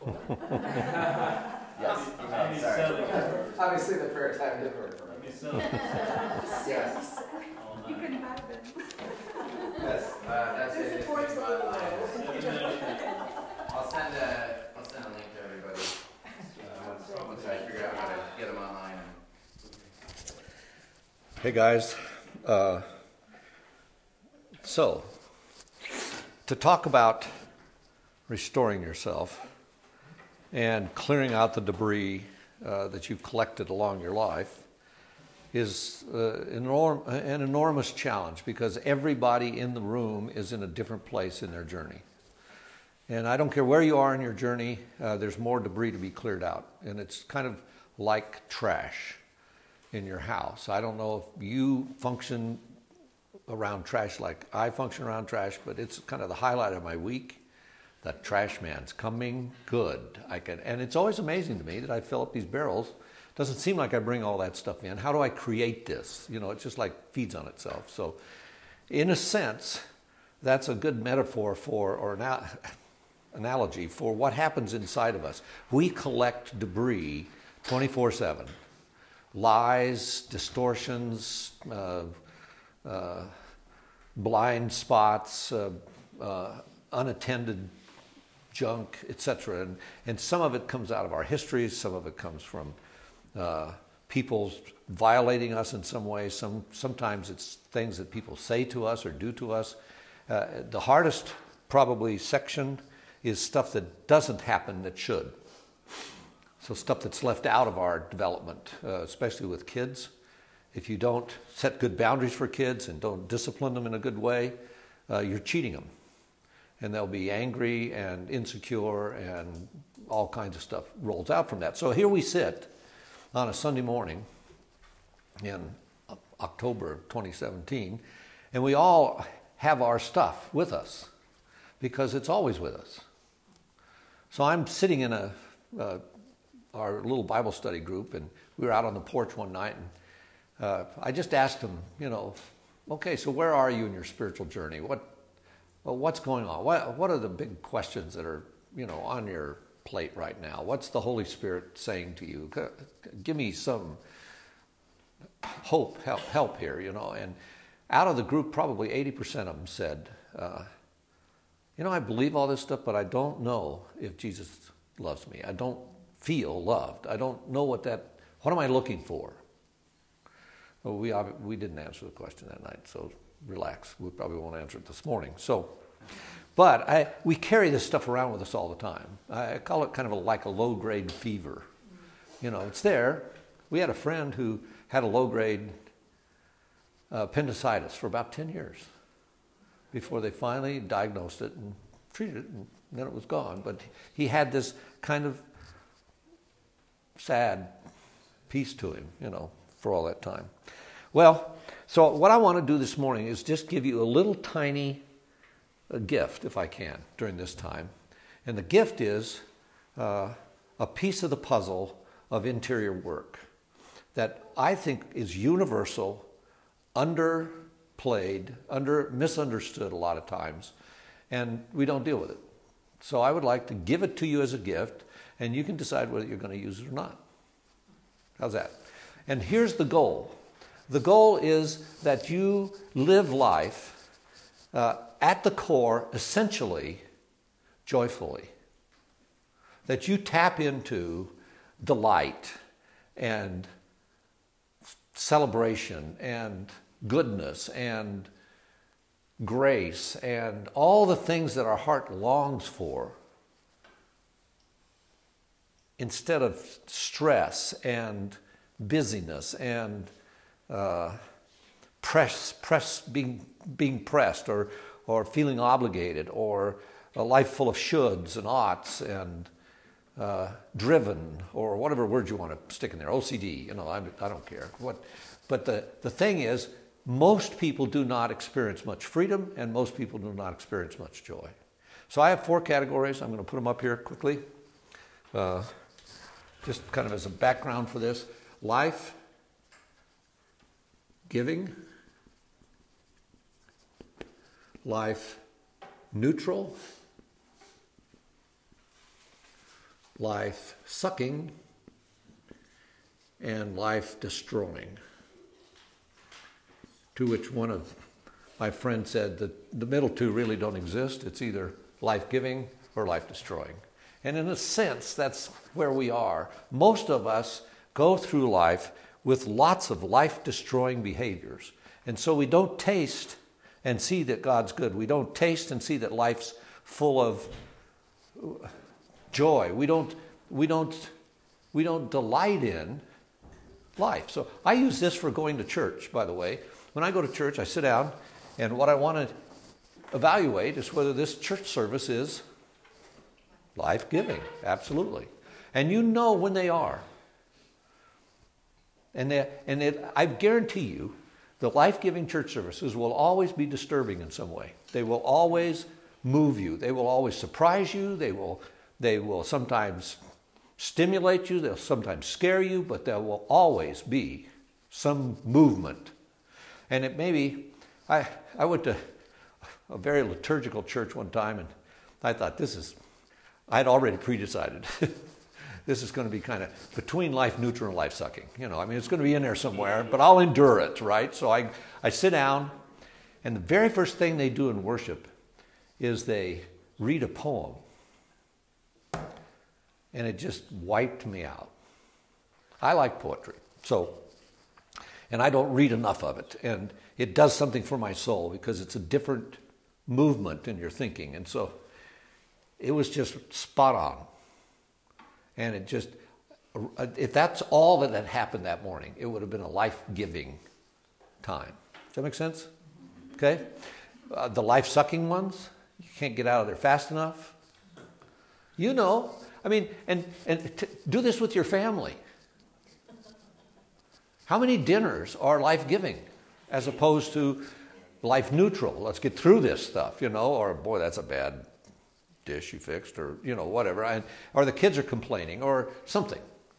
Yes. Obviously, the prayer time didn't work for me. Yes. You couldn't have been. That's This it. supports the little I'll send a link to everybody once I figure out how to get them online. Hey guys, so to talk about restoring yourself and clearing out the debris that you've collected along your life is an enormous challenge, because everybody in the room is in a different place in their journey. And I don't care where you are in your journey, there's more debris to be cleared out. And it's kind of like trash in your house. I don't know if you function around trash like I function around trash, but it's kind of the highlight of my week. The trash man's coming good. And it's always amazing to me that I fill up these barrels. Doesn't seem like I bring all that stuff in. How do I create this? You know, it's just like feeds on itself. So in a sense, that's a good metaphor for, or analogy for what happens inside of us. We collect debris 24/7. Lies, distortions, blind spots, unattended junk, etc. And some of it comes out of our histories, some of it comes from people violating us in some way. Sometimes it's things that people say to us or do to us. The hardest probably section is stuff that doesn't happen that should. So stuff that's left out of our development, especially with kids. If you don't set good boundaries for kids and don't discipline them in a good way, you're cheating them. And they'll be angry and insecure, and all kinds of stuff rolls out from that. So here we sit on a Sunday morning in October of 2017, and we all have our stuff with us because it's always with us. So I'm sitting in our little Bible study group, and we were out on the porch one night, and I just asked them, okay, so where are you in your spiritual journey? What's going on? What are the big questions that are, on your plate right now? What's the Holy Spirit saying to you? Give me some hope, help here, And out of the group, probably 80% of them said, I believe all this stuff, but I don't know if Jesus loves me. I don't feel loved. I don't know what am I looking for? Well, we didn't answer the question that night, so relax. We probably won't answer it this morning. But we carry this stuff around with us all the time. I call it kind of like a low-grade fever. It's there. We had a friend who had a low-grade appendicitis for about 10 years before they finally diagnosed it and treated it, and then it was gone. But he had this kind of sad piece to him, for all that time. Well, so what I want to do this morning is just give you a little tiny gift, if I can, during this time. And the gift is a piece of the puzzle of interior work that I think is universal, underplayed, misunderstood a lot of times, and we don't deal with it. So I would like to give it to you as a gift, and you can decide whether you're going to use it or not. How's that? And here's the goal. The goal is that you live life at the core, essentially, joyfully. That you tap into delight and celebration and goodness and grace and all the things that our heart longs for, instead of stress and busyness and being pressed or feeling obligated, or a life full of shoulds and oughts and driven, or whatever word you want to stick in there, OCD, I don't care. But the thing is, most people do not experience much freedom, and most people do not experience much joy. So I have 4 categories. I'm going to put them up here quickly, just kind of as a background for this. Life, giving, life neutral, life-sucking and life-destroying. To which one of my friends said that the middle two really don't exist. It's either life-giving or life-destroying. And in a sense, that's where we are. Most of us go through life with lots of life-destroying behaviors. And so we don't taste and see that God's good. We don't taste and see that life's full of joy. We don't delight in life. So I use this for going to church, by the way. When I go to church, I sit down, and what I want to evaluate is whether this church service is life-giving. Absolutely. And you know when they are. I guarantee you, the life-giving church services will always be disturbing in some way. They will always move you. They will always surprise you. They will sometimes stimulate you. They'll sometimes scare you, but there will always be some movement. And it may be, I went to a very liturgical church one time, and I thought I'd already pre-decided. This is going to be kind of between life neutral and life sucking. It's going to be in there somewhere, but I'll endure it, right? So I sit down, and the very first thing they do in worship is they read a poem. And it just wiped me out. I like poetry, and I don't read enough of it. And it does something for my soul because it's a different movement in your thinking. And so it was just spot on. And if that's all that had happened that morning, it would have been a life-giving time. Does that make sense? Okay? The life-sucking ones, you can't get out of there fast enough. And do this with your family. How many dinners are life-giving as opposed to life-neutral? Let's get through this stuff, or boy, that's a bad dish you fixed, or whatever, or the kids are complaining or something.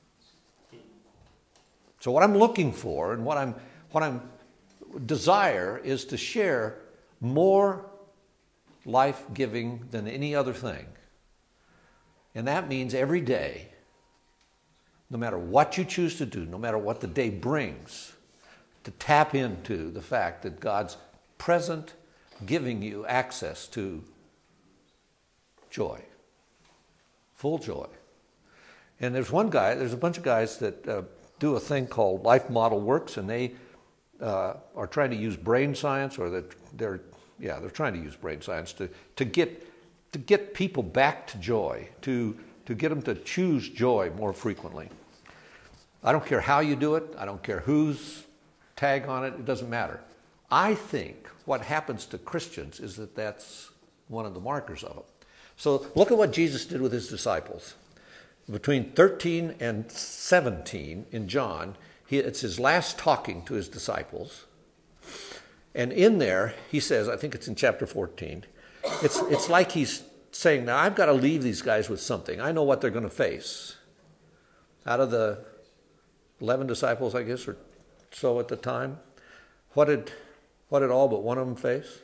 So what I'm looking for and what I'm desire is to share more life-giving than any other thing. And that means every day, no matter what you choose to do, no matter what the day brings, to tap into the fact that God's present, giving you access to joy, full joy. And there's a bunch of guys that do a thing called Life Model Works, and they are trying to use brain science, or they're trying to use brain science to get people back to joy, to get them to choose joy more frequently. I don't care how you do it. I don't care whose tag on it. It doesn't matter. I think what happens to Christians is that that's one of the markers of it. So look at what Jesus did with his disciples. Between 13 and 17 in John, it's his last talking to his disciples. And in there, he says, I think it's in chapter 14, it's like he's saying, now I've got to leave these guys with something. I know what they're going to face. Out of the 11 disciples, I guess, or so at the time, what did all but one of them face?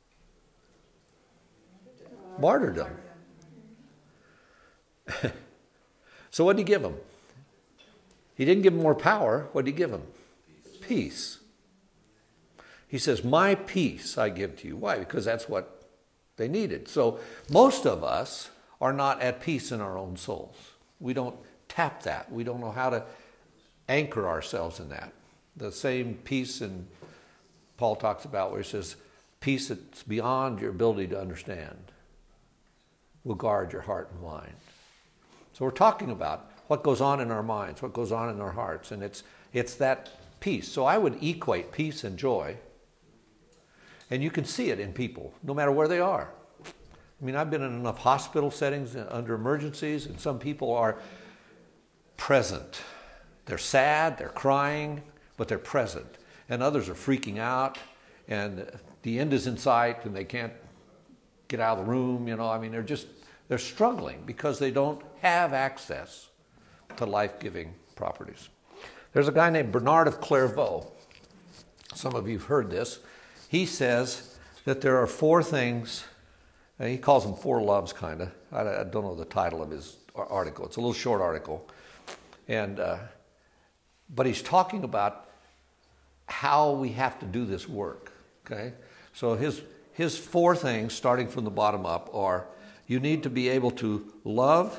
Martyrdom. So what did he give them? He didn't give them more power. What did he give them? Peace. He says, my peace I give to you. Why? Because that's what they needed. So most of us are not at peace in our own souls. We don't tap that. We don't know how to anchor ourselves in that. The same peace Paul talks about where he says, peace that's beyond your ability to understand will guard your heart and mind. So we're talking about what goes on in our minds, what goes on in our hearts, and it's that peace. So I would equate peace and joy, and you can see it in people, no matter where they are. I mean, I've been in enough hospital settings under emergencies, and some people are present. They're sad, they're crying, but they're present. And others are freaking out, and the end is in sight, and they can't get out of the room, they're struggling because they don't have access to life-giving properties. There's a guy named Bernard of Clairvaux. Some of you have heard this. He says that there are 4 things And he calls them four loves, kind of. I don't know the title of his article. It's a little short article. But he's talking about how we have to do this work, okay? So his four things, starting from the bottom up, are you need to be able to love.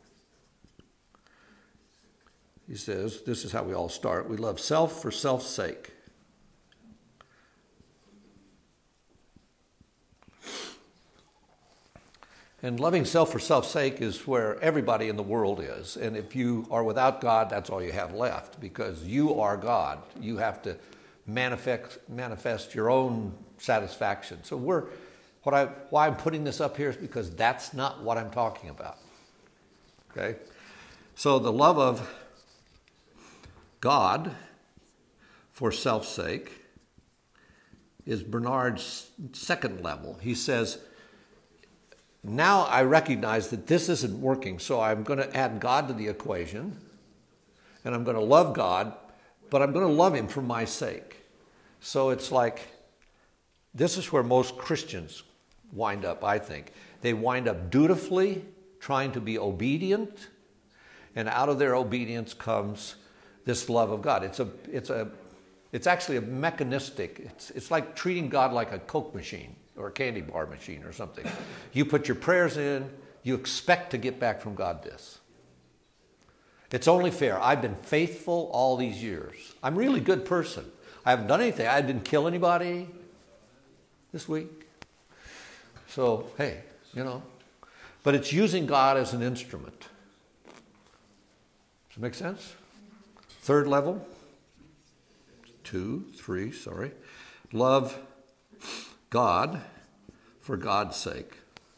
He says, this is how we all start. We love self for self's sake. And loving self for self's sake is where everybody in the world is. And if you are without God, that's all you have left, because you are God. You have to manifest your own satisfaction. So why I'm putting this up here is because that's not what I'm talking about. Okay? So the love of God for self's sake is Bernard's second level. He says, now I recognize that this isn't working, so I'm going to add God to the equation, and I'm going to love God, but I'm going to love him for my sake. So it's like, this is where most Christians wind up, I think. They wind up dutifully trying to be obedient, and out of their obedience comes this love of God. It's actually a mechanistic. It's like treating God like a Coke machine or a candy bar machine or something. You put your prayers in, you expect to get back from God this. It's only fair. I've been faithful all these years. I'm a really good person. I haven't done anything. I didn't kill anybody this week. So, hey, But it's using God as an instrument. Does it make sense? Third level. 2, 3, sorry. Love God for God's sake.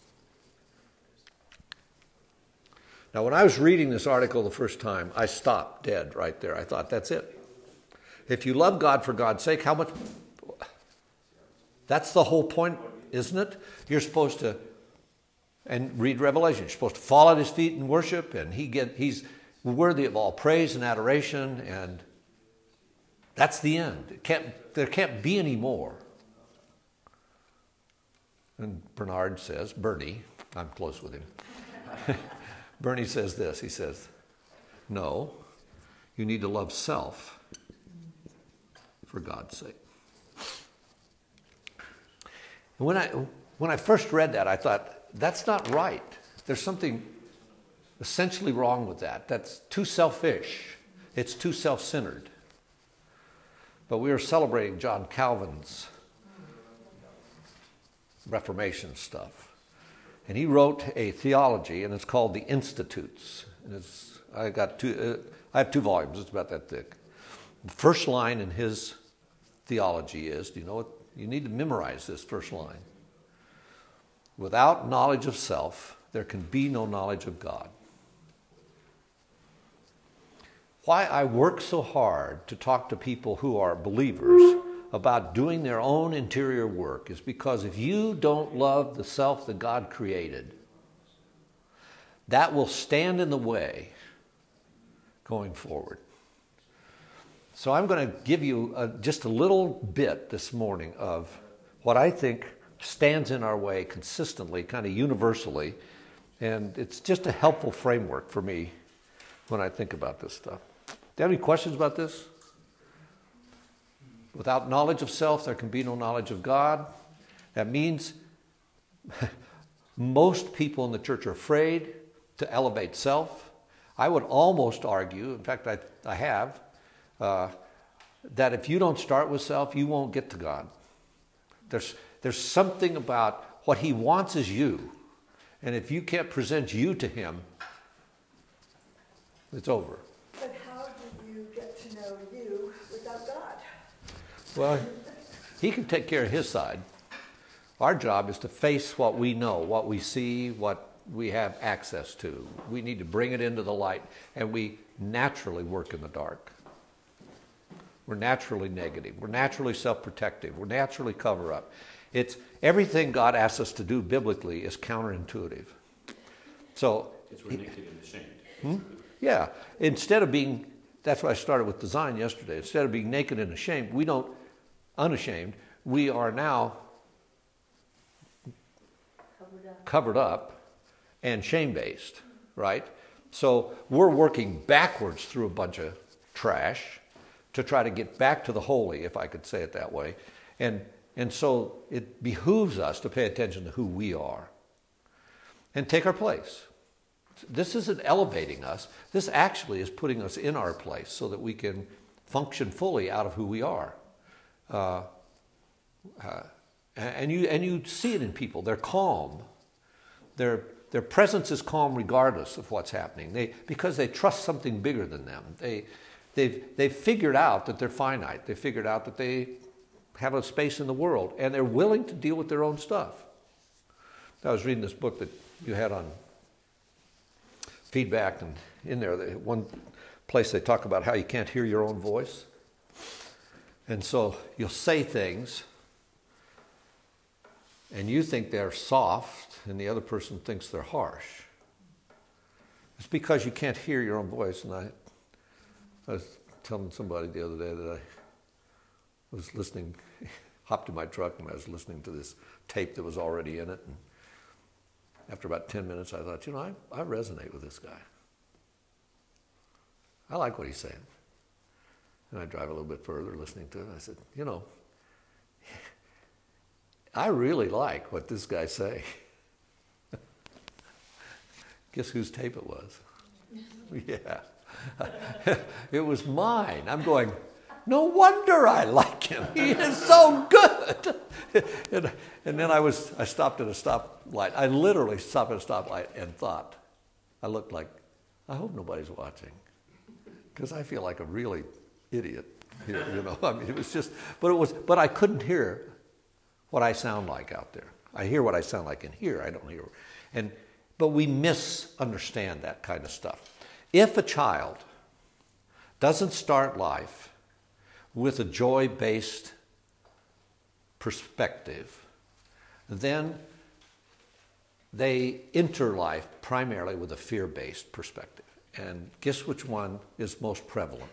Now, when I was reading this article the first time, I stopped dead right there. I thought, that's it. If you love God for God's sake, how much? That's the whole point, isn't it? You're supposed to, and read Revelation, you're supposed to fall at his feet and worship, and he's worthy of all praise and adoration, and that's the end. There can't be any more. And Bernard says, Bernie, I'm close with him. Bernie says this, he says, no, you need to love self for God's sake. And when I first read that, I thought, that's not right. There's something essentially wrong with that. That's too selfish. It's too self-centered. But we are celebrating John Calvin's Reformation stuff. And he wrote a theology, and it's called The Institutes. And I have 2 volumes. It's about that thick. The first line in his theology is, do you know what? You need to memorize this first line. Without knowledge of self, there can be no knowledge of God. Why I work so hard to talk to people who are believers about doing their own interior work is because if you don't love the self that God created, that will stand in the way going forward. So I'm going to give you just a little bit this morning of what I think stands in our way consistently, kind of universally, and it's just a helpful framework for me when I think about this stuff. Do you have any questions about this? Without knowledge of self, there can be no knowledge of God. That means most people in the church are afraid to elevate self. I would almost argue, in fact, I have, that if you don't start with self, you won't get to God. There's something about what he wants is you. And if you can't present you to him, it's over. But how do you get to know you without God? Well, he can take care of his side. Our job is to face what we know, what we see, what we have access to. We need to bring it into the light, and we naturally work in the dark. We're naturally negative. We're naturally self-protective. We're naturally cover-up. It's everything God asks us to do biblically is counterintuitive. So it's we're naked and ashamed. Yeah. Instead of being, that's why I started with design yesterday. Instead of being naked and ashamed, unashamed, we are now covered up, and shame-based, right? So we're working backwards through a bunch of trash to try to get back to the holy, if I could say it that way. And so it behooves us to pay attention to who we are and take our place. This isn't elevating us. This actually is putting us in our place so that we can function fully out of who we are. And you see it in people. They're calm. Their presence is calm regardless of what's happening. Because they trust something bigger than them. They've figured out that they're finite. They figured out that they have a space in the world, and they're willing to deal with their own stuff. I was reading this book that you had on feedback, and in there, one place they talk about how you can't hear your own voice. And so you'll say things, and you think they're soft, and the other person thinks they're harsh. It's because you can't hear your own voice. And I was telling somebody the other day that I was listening, hopped in my truck, and I was listening to this tape that was already in it. And after about 10 minutes, I thought, I resonate with this guy. I like what he's saying. And I drive a little bit further listening to it. I said, I really like what this guy's saying. Guess whose tape it was? Yeah. It was mine. I'm going, no wonder I like him. He is so good. And then I stopped at a stoplight. I literally stopped at a stoplight and thought, I looked like, I hope nobody's watching. Because I feel like a really idiot here, I mean, it was just, but I couldn't hear what I sound like out there. I hear what I sound like in here. I don't hear. But we misunderstand that kind of stuff. If a child doesn't start life with a joy-based perspective, then they enter life primarily with a fear-based perspective. And guess which one is most prevalent?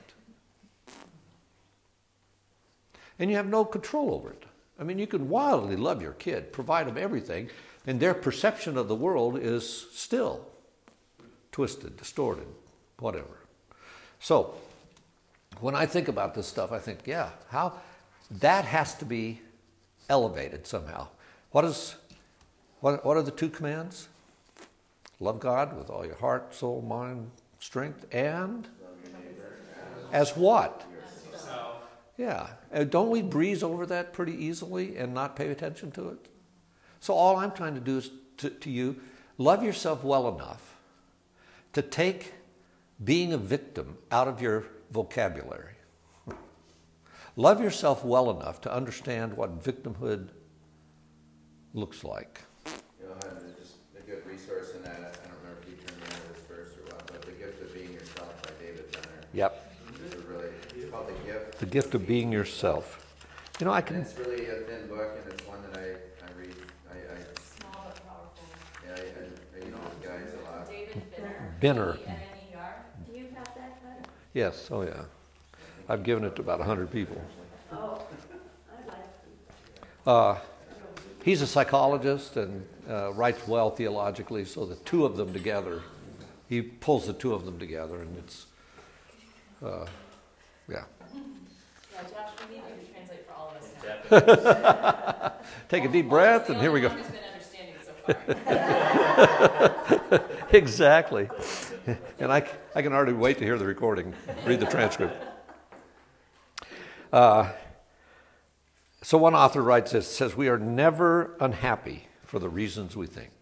And you have no control over it. I mean, you can wildly love your kid, provide them everything, and their perception of the world is still twisted, distorted, whatever. So, when I think about this stuff, I think, how that has to be elevated somehow. What are the two commands? Love God with all your heart, soul, mind, strength, and as what? Yeah. Don't we breeze over that pretty easily and not pay attention to it? So all I'm trying to do is to you, love yourself well enough to take being a victim out of your vocabulary. Love yourself well enough to understand what victimhood looks like. Just a good resource in that, I don't remember if you turned me on to this verse or what, but The Gift of Being Yourself by David Benner. Yep. It's called The Gift. The Gift of Being Yourself. I can... And it's really a thin book, and it's one that I read. Small but powerful. Yeah, I know the guys a lot. David Benner. B-E-N-N-E-R. Do you have that letter? Yes, oh yeah. I've given it to about 100 people. Oh, I like it. He's a psychologist and writes well theologically, so the two of them together, he pulls the two of them together, and it's, yeah. Yeah, Josh, we need you to translate for all of us now. Take a deep breath, and here we go. Only one who's been understanding so far. Exactly. And I can already wait to hear the recording, read the transcript. So one author writes this, says, we are never unhappy for the reasons we think.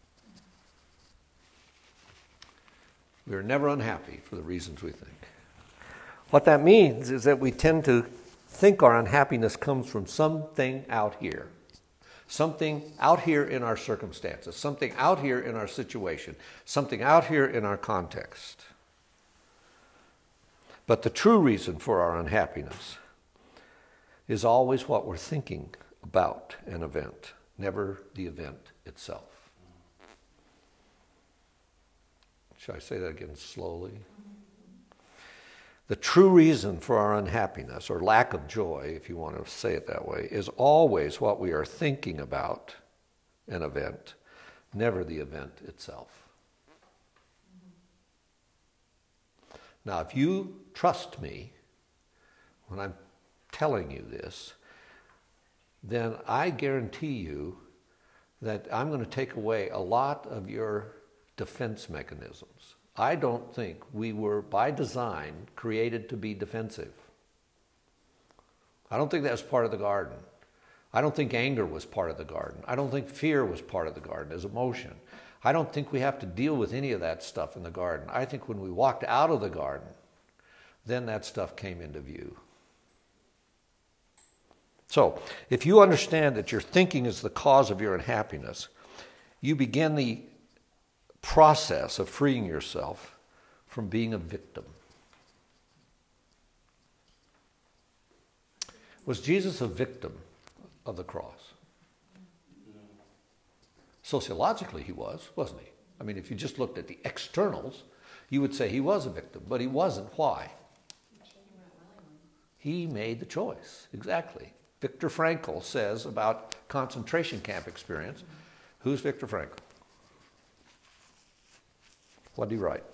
We are never unhappy for the reasons we think. What that means is that we tend to think our unhappiness comes from something out here. Something out here in our circumstances, something out here in our situation, something out here in our context. But the true reason for our unhappiness is always what we're thinking about an event, never the event itself. Shall I say that again slowly? The true reason for our unhappiness, or lack of joy, if you want to say it that way, is always what we are thinking about an event, never the event itself. Now, if you trust me when I'm telling you this, then I guarantee you that I'm going to take away a lot of your defense mechanisms. I don't think we were, by design, created to be defensive. I don't think that was part of the garden. I don't think anger was part of the garden. I don't think fear was part of the garden as emotion. I don't think we have to deal with any of that stuff in the garden. I think when we walked out of the garden, then that stuff came into view. So, if you understand that your thinking is the cause of your unhappiness, you begin the process of freeing yourself from being a victim. Was Jesus a victim of the cross? Sociologically, he was, wasn't he? I mean, if you just looked at the externals, you would say he was a victim, but he wasn't. Why? He made the choice, exactly. Viktor Frankl says about concentration camp experience. Who's Viktor Frankl? What did he write?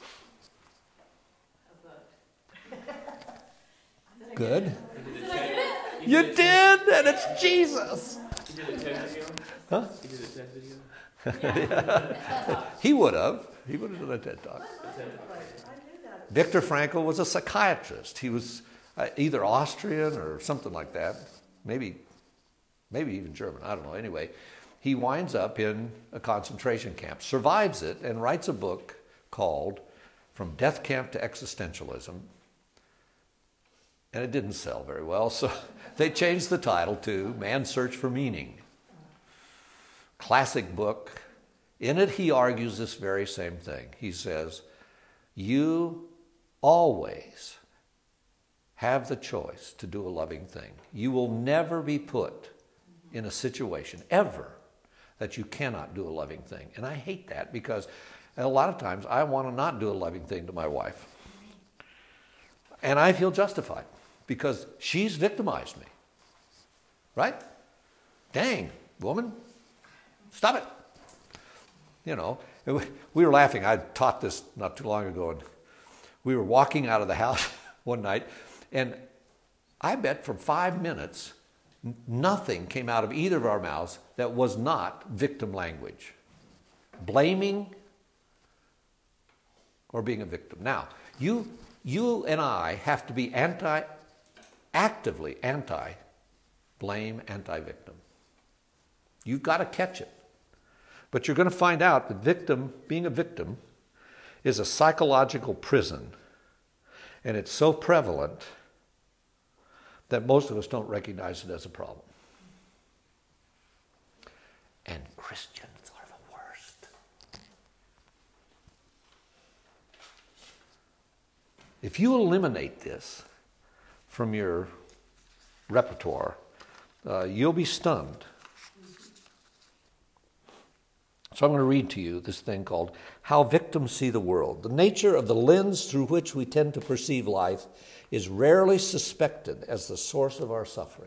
Good. You did, and it's Jesus. You did a TED video? Huh? You did a TED video? He would have. He would have done a TED Talk. Viktor Frankl was a psychiatrist. He was either Austrian or something like that. Maybe even German. I don't know. Anyway, he winds up in a concentration camp, survives it, and writes a book called From Death Camp to Existentialism. And it didn't sell very well, so they changed the title to Man's Search for Meaning. Classic book. In it, he argues this very same thing. He says, you always have the choice to do a loving thing. You will never be put in a situation, ever, that you cannot do a loving thing. And I hate that because a lot of times I want to not do a loving thing to my wife. And I feel justified because she's victimized me. Right? Dang, woman, stop it. You know, we were laughing. I taught this not too long ago, and we were walking out of the house one night, and I bet for 5 minutes, nothing came out of either of our mouths that was not victim language. Blaming or being a victim. Now, you and I have to be actively anti-blame, anti-victim. You've got to catch it. But you're going to find out that being a victim is a psychological prison. And it's so prevalent that most of us don't recognize it as a problem. And Christians are the worst. If you eliminate this from your repertoire, you'll be stunned. So I'm going to read to you this thing called How Victims See the World. The nature of the lens through which we tend to perceive life is rarely suspected as the source of our suffering.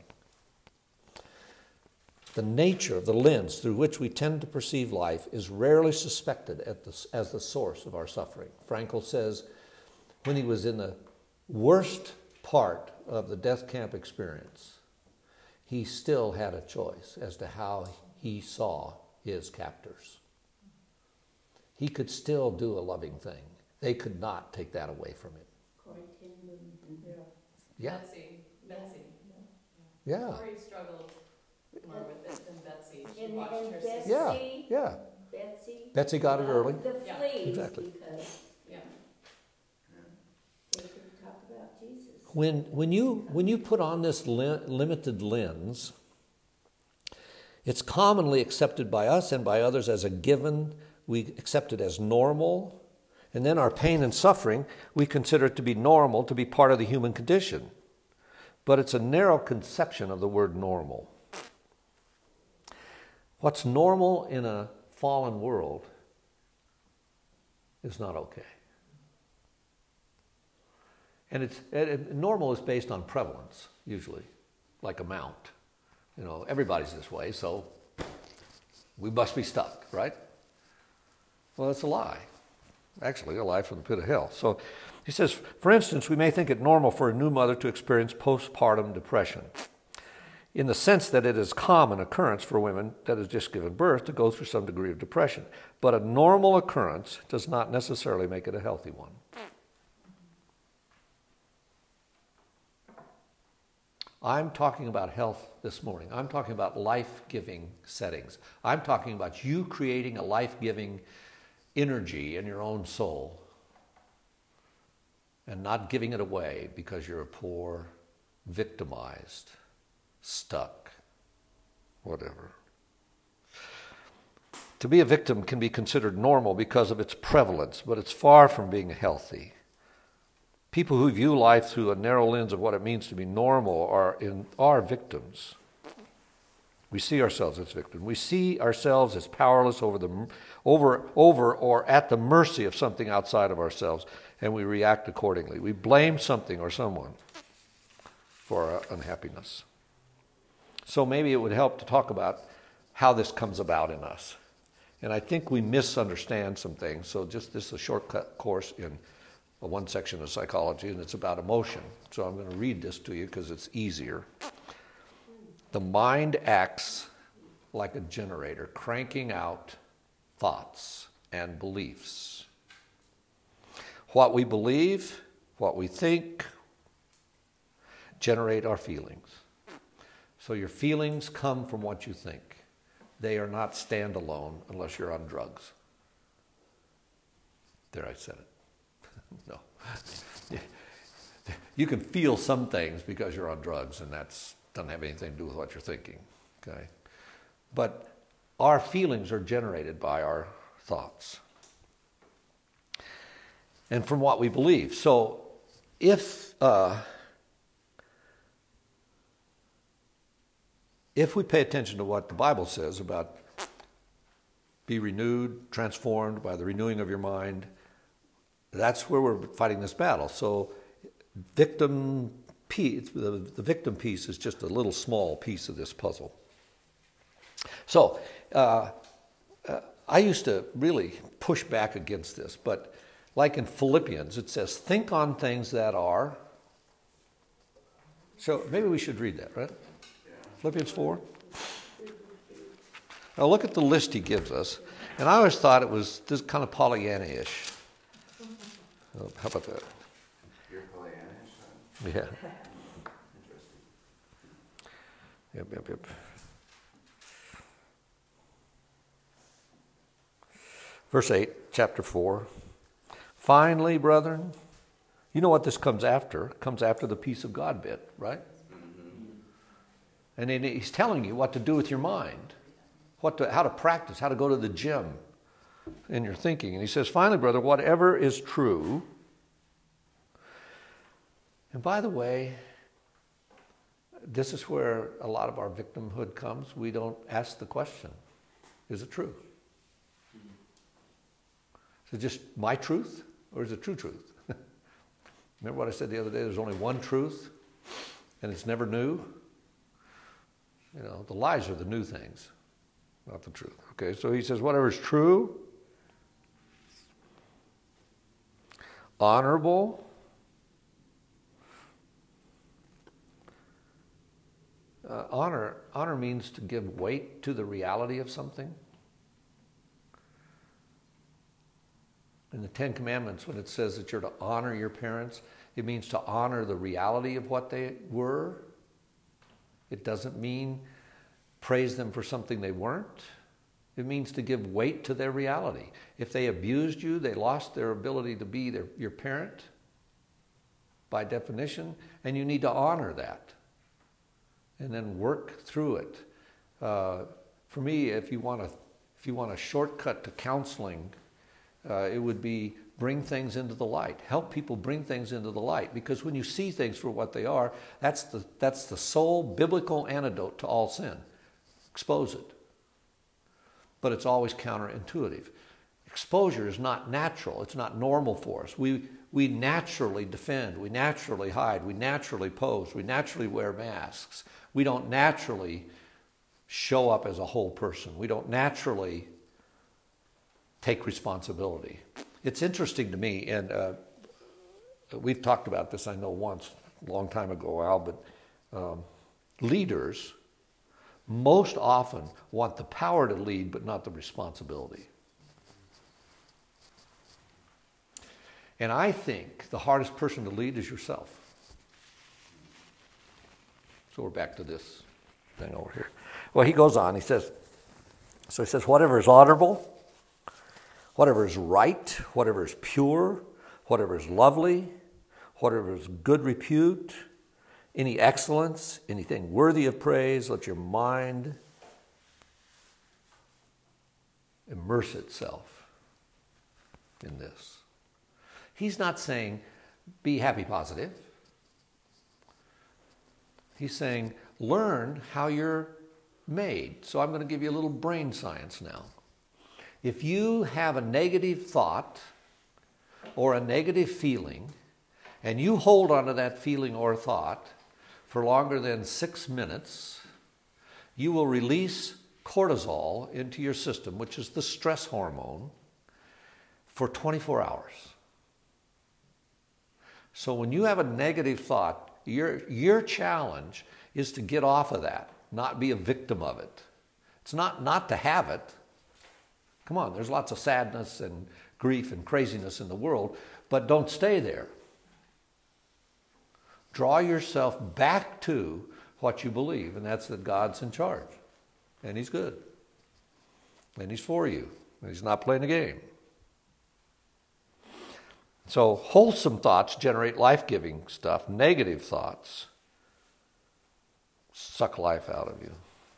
The nature of the lens through which we tend to perceive life is rarely suspected as the source of our suffering. Frankl says when he was in the worst part of the death camp experience, he still had a choice as to how he saw his captors. He could still do a loving thing. They could not take that away from him. Yeah. Betsy. Yeah. Corey struggled more with it than Betsy. She And watched her Betsy, sister. Yeah. Betsy. Betsy got it early. The Yeah. fleas, Exactly. because Yeah. they could talk about Jesus. When you put on this limited lens, it's commonly accepted by us and by others as a given. We accept it as normal. And then our pain and suffering, we consider it to be normal, to be part of the human condition. But it's a narrow conception of the word normal. What's normal in a fallen world is not okay. And normal is based on prevalence, usually, like amount. You know, everybody's this way, so We must be stuck, right? Well, it's a lie. Actually, a lie from the pit of hell. So he says, for instance, we may think it normal for a new mother to experience postpartum depression, in the sense that it is a common occurrence for women that has just given birth to go through some degree of depression. But a normal occurrence does not necessarily make it a healthy one. I'm talking about health this morning. I'm talking about life-giving settings. I'm talking about you creating a life-giving energy in your own soul and not giving it away because you're poor, victimized, stuck, whatever. To be a victim can be considered normal because of its prevalence, but it's far from being healthy. People who view life through a narrow lens of what it means to be normal are victims. We see ourselves as victims. We see ourselves as powerless over or at the mercy of something outside of ourselves, and we react accordingly. We blame something or someone for our unhappiness. So maybe it would help to talk about how this comes about in us. And I think we misunderstand some things. So this is a shortcut course in one section of psychology, and it's about emotion. So I'm going to read this to you because it's easier. The mind acts like a generator, cranking out thoughts and beliefs. What we believe, what we think, generate our feelings. So your feelings come from what you think. They are not standalone unless you're on drugs. There, I said it. No. You can feel some things because you're on drugs, and that doesn't have anything to do with what you're thinking. Okay? But our feelings are generated by our thoughts and from what we believe. So if we pay attention to what the Bible says about be renewed, transformed by the renewing of your mind, that's where we're fighting this battle. So victim piece, the victim piece is just a little small piece of this puzzle. So I used to really push back against this, but like in Philippians, it says, think on things that are. So maybe we should read that, right? Philippians 4. Now look at the list he gives us. And I always thought it was this kind of Pollyanna-ish. Oh, how about that? You're Pollyanna-ish, huh? Yeah. Interesting. Yep. Verse 8, chapter 4. Finally, brethren, you know what this comes after? It comes after the peace of God bit, right? And then he's telling you what to do with your mind, how to practice, how to go to the gym in your thinking. And he says, finally, brother, whatever is true. And by the way, this is where a lot of our victimhood comes. We don't ask the question, is it true? Is it just my truth, or is it true truth? Remember what I said the other day? There's only one truth, and it's never new. You know, the lies are the new things, not the truth. Okay, so he says, whatever is true, honorable, honor means to give weight to the reality of something. In the Ten Commandments, when it says that you're to honor your parents, it means to honor the reality of what they were. It doesn't mean praise them for something they weren't. It means to give weight to their reality. If they abused you, they lost their ability to be your parent, by definition, and you need to honor that and then work through it. For me, if you want a shortcut to counseling, it would be bring things into the light. Help people bring things into the light, because when you see things for what they are, that's the sole biblical antidote to all sin. Expose it. But it's always counterintuitive. Exposure is not natural. It's not normal for us. We naturally defend. We naturally hide. We naturally pose. We naturally wear masks. We don't naturally show up as a whole person. We don't naturally take responsibility. It's interesting to me, and we've talked about this, I know once, a long time ago, Al, but leaders most often want the power to lead, but not the responsibility. And I think the hardest person to lead is yourself. So we're back to this thing over here. Well, he goes on, he says, whatever is honorable, whatever is right, whatever is pure, whatever is lovely, whatever is good repute, any excellence, anything worthy of praise, let your mind immerse itself in this. He's not saying be happy positive. He's saying learn how you're made. So I'm going to give you a little brain science now. If you have a negative thought or a negative feeling, and you hold on to that feeling or thought for longer than 6 minutes, you will release cortisol into your system, which is the stress hormone, for 24 hours. So when you have a negative thought, your challenge is to get off of that, not be a victim of it. It's not to have it. Come on, there's lots of sadness and grief and craziness in the world, but don't stay there. Draw yourself back to what you believe, and that's that God's in charge, and He's good, and He's for you, and He's not playing a game. So wholesome thoughts generate life-giving stuff. Negative thoughts suck life out of you.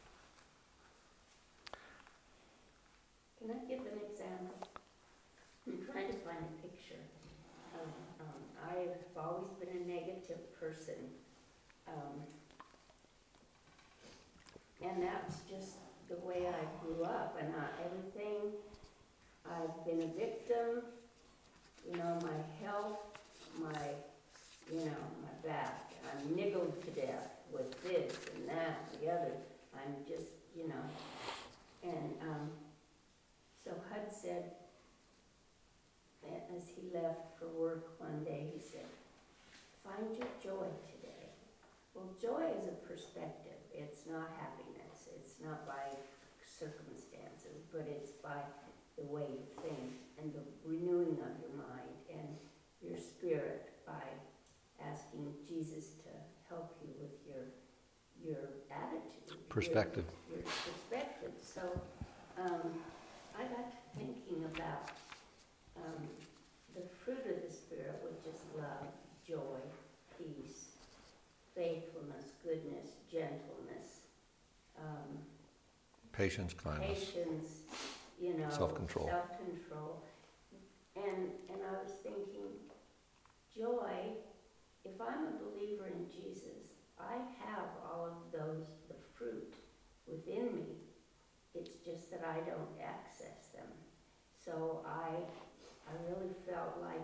Can I give an example? I'm trying to find a picture. I've always been a negative person. And that's just the way I grew up. And everything, I've been a victim. My health, my back. I'm niggled to death with this and that and the other. I'm just, And so Hud said, as he left for work one day, he said, find your joy today. Well, joy is a perspective. It's not happiness. It's not by circumstances, but it's by the way you think and the renewing of your mind and your spirit by asking Jesus to help you with your attitude. Perspective. Your perspective. So I got to thinking about the fruit of the Spirit, which is love, joy, peace, faithfulness, goodness, gentleness, Patience, kindness. Self-control. And I was thinking, joy, if I'm a believer in Jesus, I have all of those, the fruit within me. It's just that I don't access them. So I really felt like,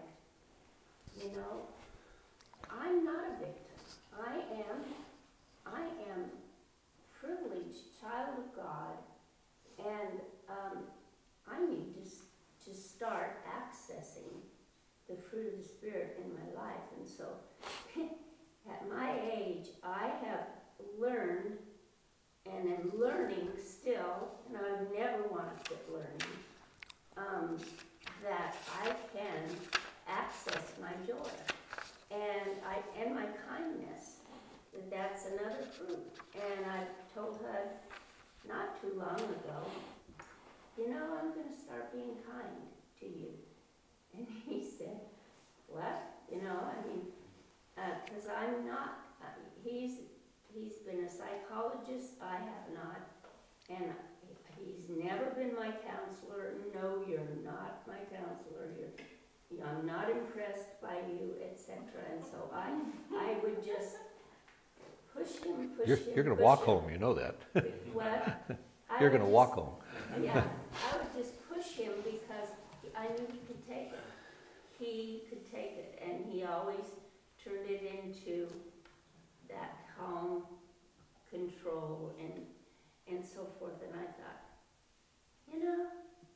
I'm not a victim. I am privileged child of God, and I need to start accessing the fruit of the Spirit in my life. And so at my age, I have learned and am learning still, and I never want to quit learning, that I can access my joy and my kindness. That's another fruit. And I told Hud not too long ago, I'm going to start being kind to you. And he said, what? Because I'm not, he's been a psychologist, I have not, and he's never been my counselor. No, you're not my counselor. I'm not impressed by you, etc. And so I would just push him. You're going to walk home, you know that. What? You're going to walk home. Yeah, I would just push him because I knew he could take it. He could take it, and he always turned it into that calm control. and so forth. And I thought, you know,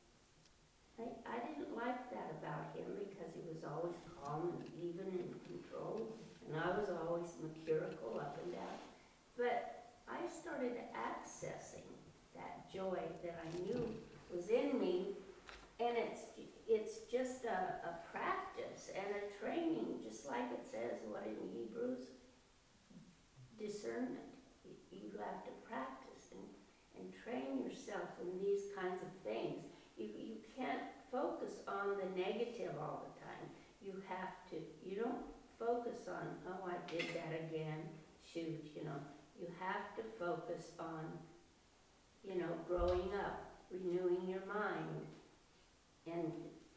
I didn't like that about him because he was always calm and even and controlled, and I was always mercurical up and down. But I started accessing that joy that I knew was in me, and it's just a practice and a training, just like it says what in Hebrews, discernment. You have to practice and train yourself in these kinds of things. You can't focus on the negative all the time. You don't focus on, oh, I did that again, shoot, you know. You have to focus on, you know, growing up, renewing your mind, and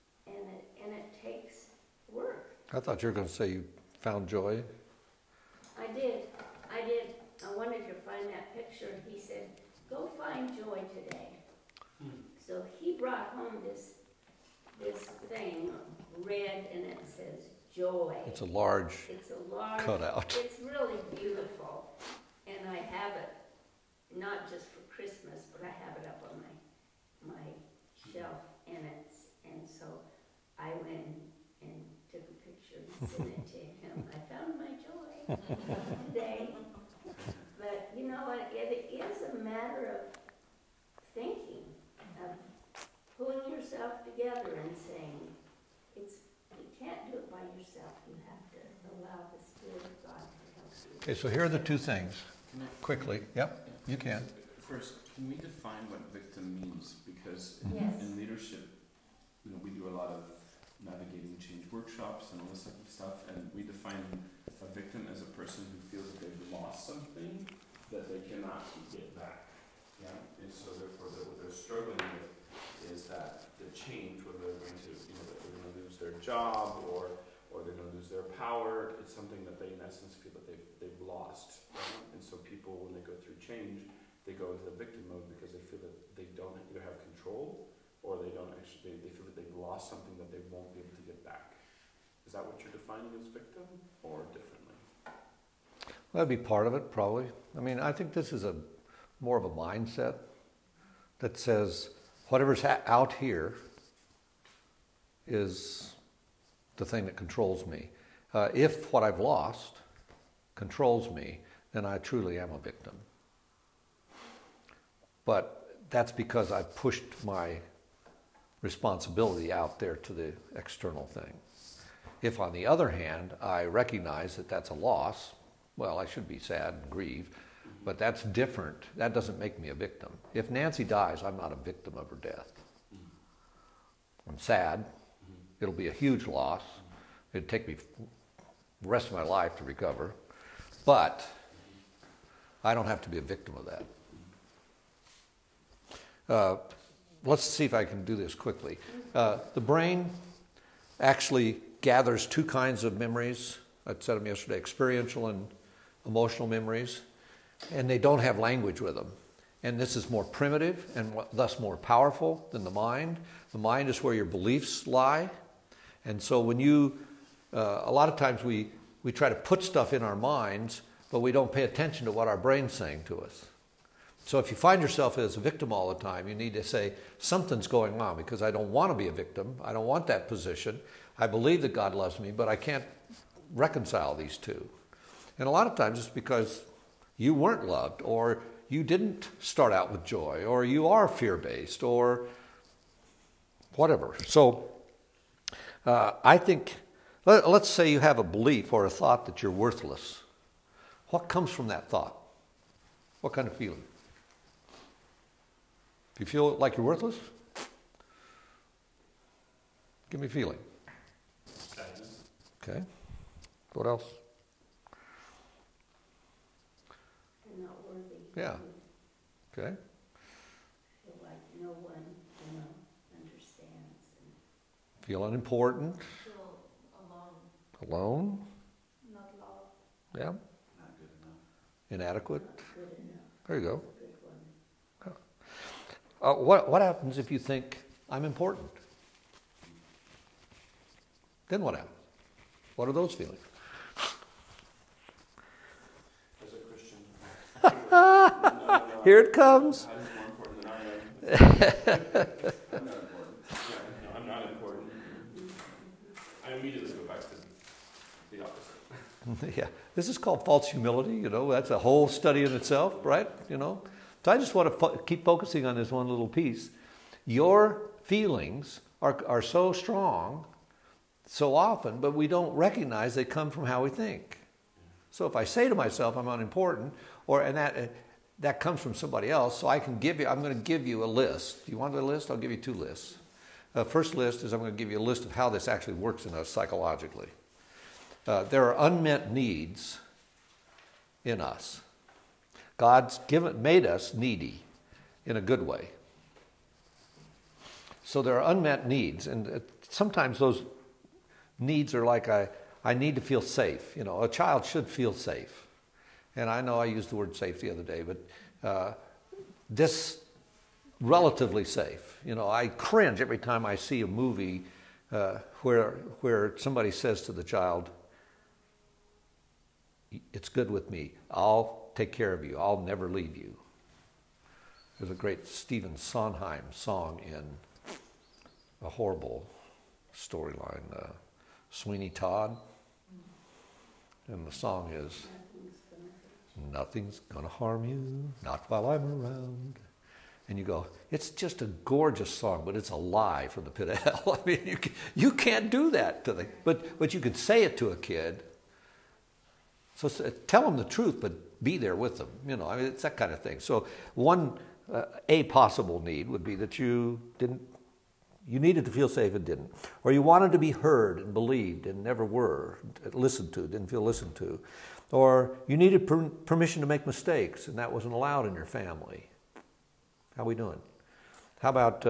it takes work. I thought you were going to say you found joy. I did. I wanted to find that picture. He said, go find joy today. So he brought home this thing, red, and it says joy. It's a large cutout. It's really beautiful. And I have it, not just for Christmas, but I have it up on my shelf, and so I went and took a picture and sent it to him. I found my joy today. But, you know, it is a matter of thinking, of pulling yourself together and saying, you can't do it by yourself. You have to allow the Spirit of God to help you. Okay, so here are the two things. Quickly. Yep, you can. First, can we define what victim means? Because Yes. in leadership, you know, we do a lot of navigating change workshops and all this type of stuff, and we define a victim as a person who feels that they've lost something that they cannot get back. Yeah, and so therefore, what they're struggling with is that the change, whether they're going to, you know, that they're going to lose their job or they're going to lose their power. It's something that they, in essence, feel that they've lost. Right? And so people, when they go through change, they go into the victim mode because they feel that they don't either have control or they don't actually, they feel that they've lost something that they won't be able to get back. Is that what you're defining as victim, or differently? That'd be part of it, probably. I mean, I think this is more of a mindset that says whatever's out here is the thing that controls me. If what I've lost controls me, then I truly am a victim. But that's because I pushed my responsibility out there to the external thing. If, on the other hand, I recognize that that's a loss, well, I should be sad and grieve, but that's different. That doesn't make me a victim. If Nancy dies, I'm not a victim of her death. I'm sad. It'll be a huge loss. It'd take me the rest of my life to recover. But I don't have to be a victim of that. Let's see if I can do this quickly. The brain actually gathers two kinds of memories. I said them yesterday, experiential and emotional memories. And they don't have language with them. And this is more primitive and thus more powerful than the mind. The mind is where your beliefs lie. And so when a lot of times we try to put stuff in our minds, but we don't pay attention to what our brain's saying to us. So if you find yourself as a victim all the time, you need to say, something's going on because I don't want to be a victim. I don't want that position. I believe that God loves me, but I can't reconcile these two. And a lot of times it's because you weren't loved, or you didn't start out with joy, or you are fear-based, or whatever. So I think, let's say you have a belief or a thought that you're worthless. What comes from that thought? What kind of feeling? Do you feel like you're worthless? Give me a feeling. Sadness. Okay. What else? I'm not worthy. Yeah. Okay. Feel like no one, understands. Feel unimportant. Feel alone. Alone. Not loved. Yeah. Not good enough. Inadequate. Not good enough. There you go. That's a good one. What happens if you think I'm important? Then what happens? What are those feelings? As a Christian, no, Here it comes. God is more important than I am. I'm not important. Yeah, no, I'm not important. I immediately go back to the opposite. Yeah, this is called false humility. You know, that's a whole study in itself, right? You know, so I just want to keep focusing on this one little piece. Your feelings are so strong, so often, but we don't recognize they come from how we think. So if I say to myself I'm unimportant, and that comes from somebody else, so I'm going to give you a list. You want a list? I'll give you 2 lists. First list is I'm going to give you a list of how this actually works in us psychologically. There are unmet needs in us. God's made us needy in a good way. So there are unmet needs, and sometimes those needs are like I need to feel safe. You know, a child should feel safe. And I know I used the word safe the other day, but this relatively safe. You know, I cringe every time I see a movie where somebody says to the child, "It's good with me. I'll take care of you. I'll never leave you." There's a great Stephen Sondheim song in a horrible storyline, Sweeney Todd. And the song is, "Nothing's gonna harm you, not while I'm around." And you go, it's just a gorgeous song, but it's a lie from the pit of hell. I mean, you can't do that to but you can say it to a kid. So tell them the truth, but be there with them. You know, I mean, it's that kind of thing. So a possible need would be that you needed to feel safe and didn't. Or you wanted to be heard and believed and never were listened to, didn't feel listened to. Or you needed permission to make mistakes, and that wasn't allowed in your family. How are we doing? How about,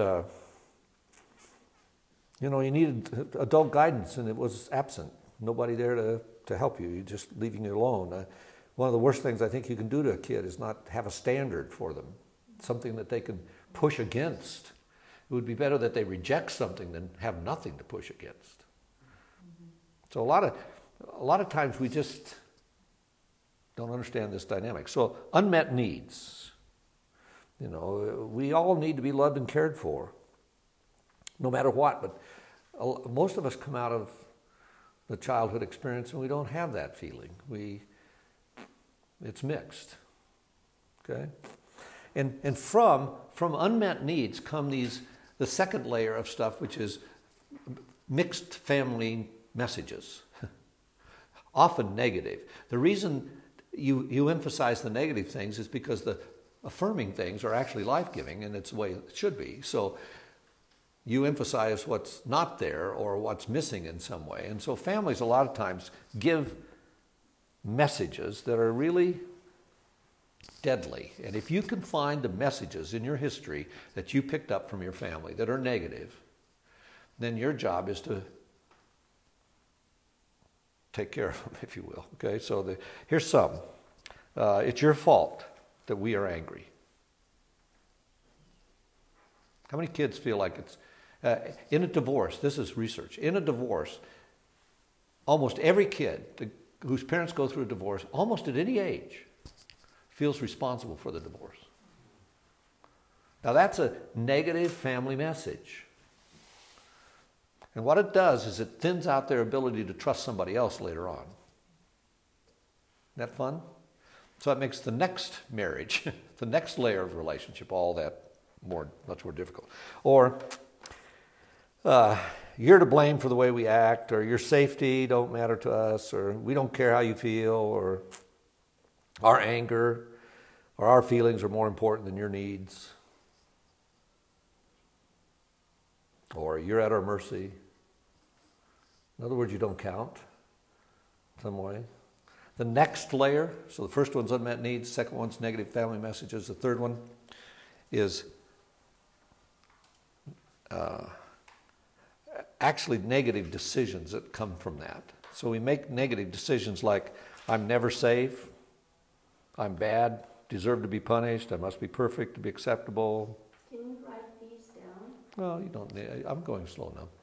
you needed adult guidance, and it was absent. Nobody there to help you. You're just leaving you alone. One of the worst things I think you can do to a kid is not have a standard for them, something that they can push against. It would be better that they reject something than have nothing to push against. Mm-hmm. So a lot of times we just don't understand this dynamic. So unmet needs. You know, we all need to be loved and cared for, no matter what. But most of us come out of the childhood experience and we don't have that feeling. It's mixed. Okay? And from unmet needs come the second layer of stuff, which is mixed family messages, often negative. The reason you emphasize the negative things is because the affirming things are actually life-giving, and it's the way it should be. So you emphasize what's not there or what's missing in some way. And so families a lot of times give messages that are really deadly. And if you can find the messages in your history that you picked up from your family that are negative, then your job is to take care of them, if you will. Okay, so here's some. It's your fault that we are angry. How many kids feel like it's... in a divorce, this is research, in a divorce, almost every kid whose parents go through a divorce, almost at any age, feels responsible for the divorce. Now that's a negative family message. And what it does is it thins out their ability to trust somebody else later on. Isn't that fun? So it makes the next marriage, the next layer of relationship, all that much more difficult. Or you're to blame for the way we act, or your safety don't matter to us, or we don't care how you feel, or our anger or our feelings are more important than your needs, or you're at our mercy. In other words, you don't count in some way. The next layer, so the first one's unmet needs, the second one's negative family messages, the third one is actually negative decisions that come from that. So we make negative decisions like, I'm never safe, I'm bad, deserve to be punished, I must be perfect to be acceptable. Can you write these down? Well, you don't need, I'm going slow now.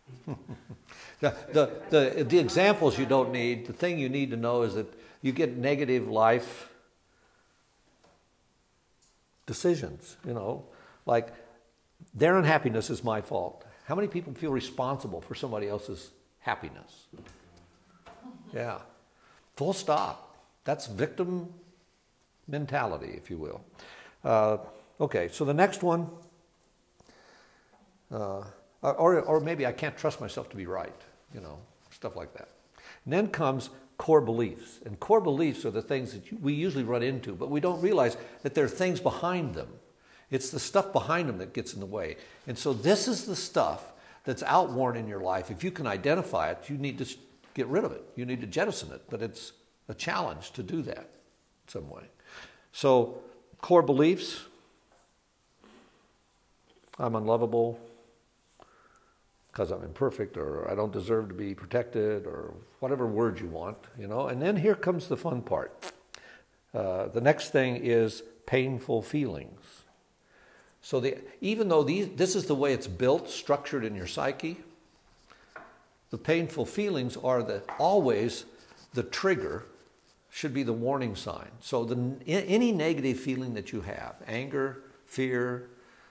the examples you don't need, the thing you need to know is that you get negative life decisions, like their unhappiness is my fault. How many people feel responsible for somebody else's happiness? Yeah. Full stop. That's victim mentality, if you will. Okay, so the next one, or maybe I can't trust myself to be right, stuff like that. And then comes core beliefs. And core beliefs are the things that we usually run into, but we don't realize that there are things behind them. It's the stuff behind them that gets in the way. And so this is the stuff that's outworn in your life. If you can identify it, you need to get rid of it. You need to jettison it. But it's a challenge to do that in some way. So core beliefs: I'm unlovable because I'm imperfect, or I don't deserve to be protected, or whatever word you want, And then here comes the fun part. The next thing is painful feelings. So even though this is the way it's built, structured in your psyche, the painful feelings are always the trigger, should be the warning sign. So any negative feeling that you have, anger, fear,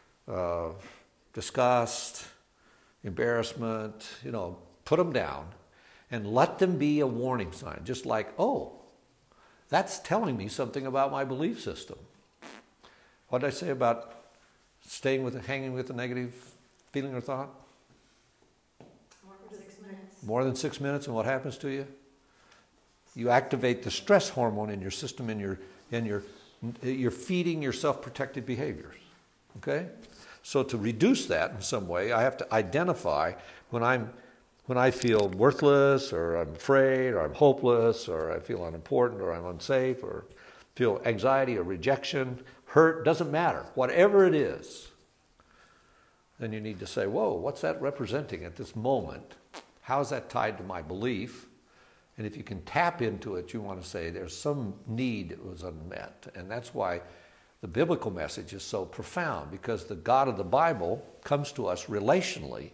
disgust, embarrassment, put them down and let them be a warning sign. Just like, oh, that's telling me something about my belief system. What did I say about hanging with a negative feeling or thought? More than 6 minutes. More than 6 minutes, and what happens to you? You activate the stress hormone in your system, and you're feeding your self-protective behaviors. Okay? So to reduce that in some way, I have to identify when I feel worthless, or I'm afraid, or I'm hopeless, or I feel unimportant, or I'm unsafe, or feel anxiety or rejection, hurt, doesn't matter. Whatever it is, then you need to say, whoa, what's that representing at this moment? How is that tied to my belief? And if you can tap into it, you want to say there's some need that was unmet. And that's why the biblical message is so profound, because the God of the Bible comes to us relationally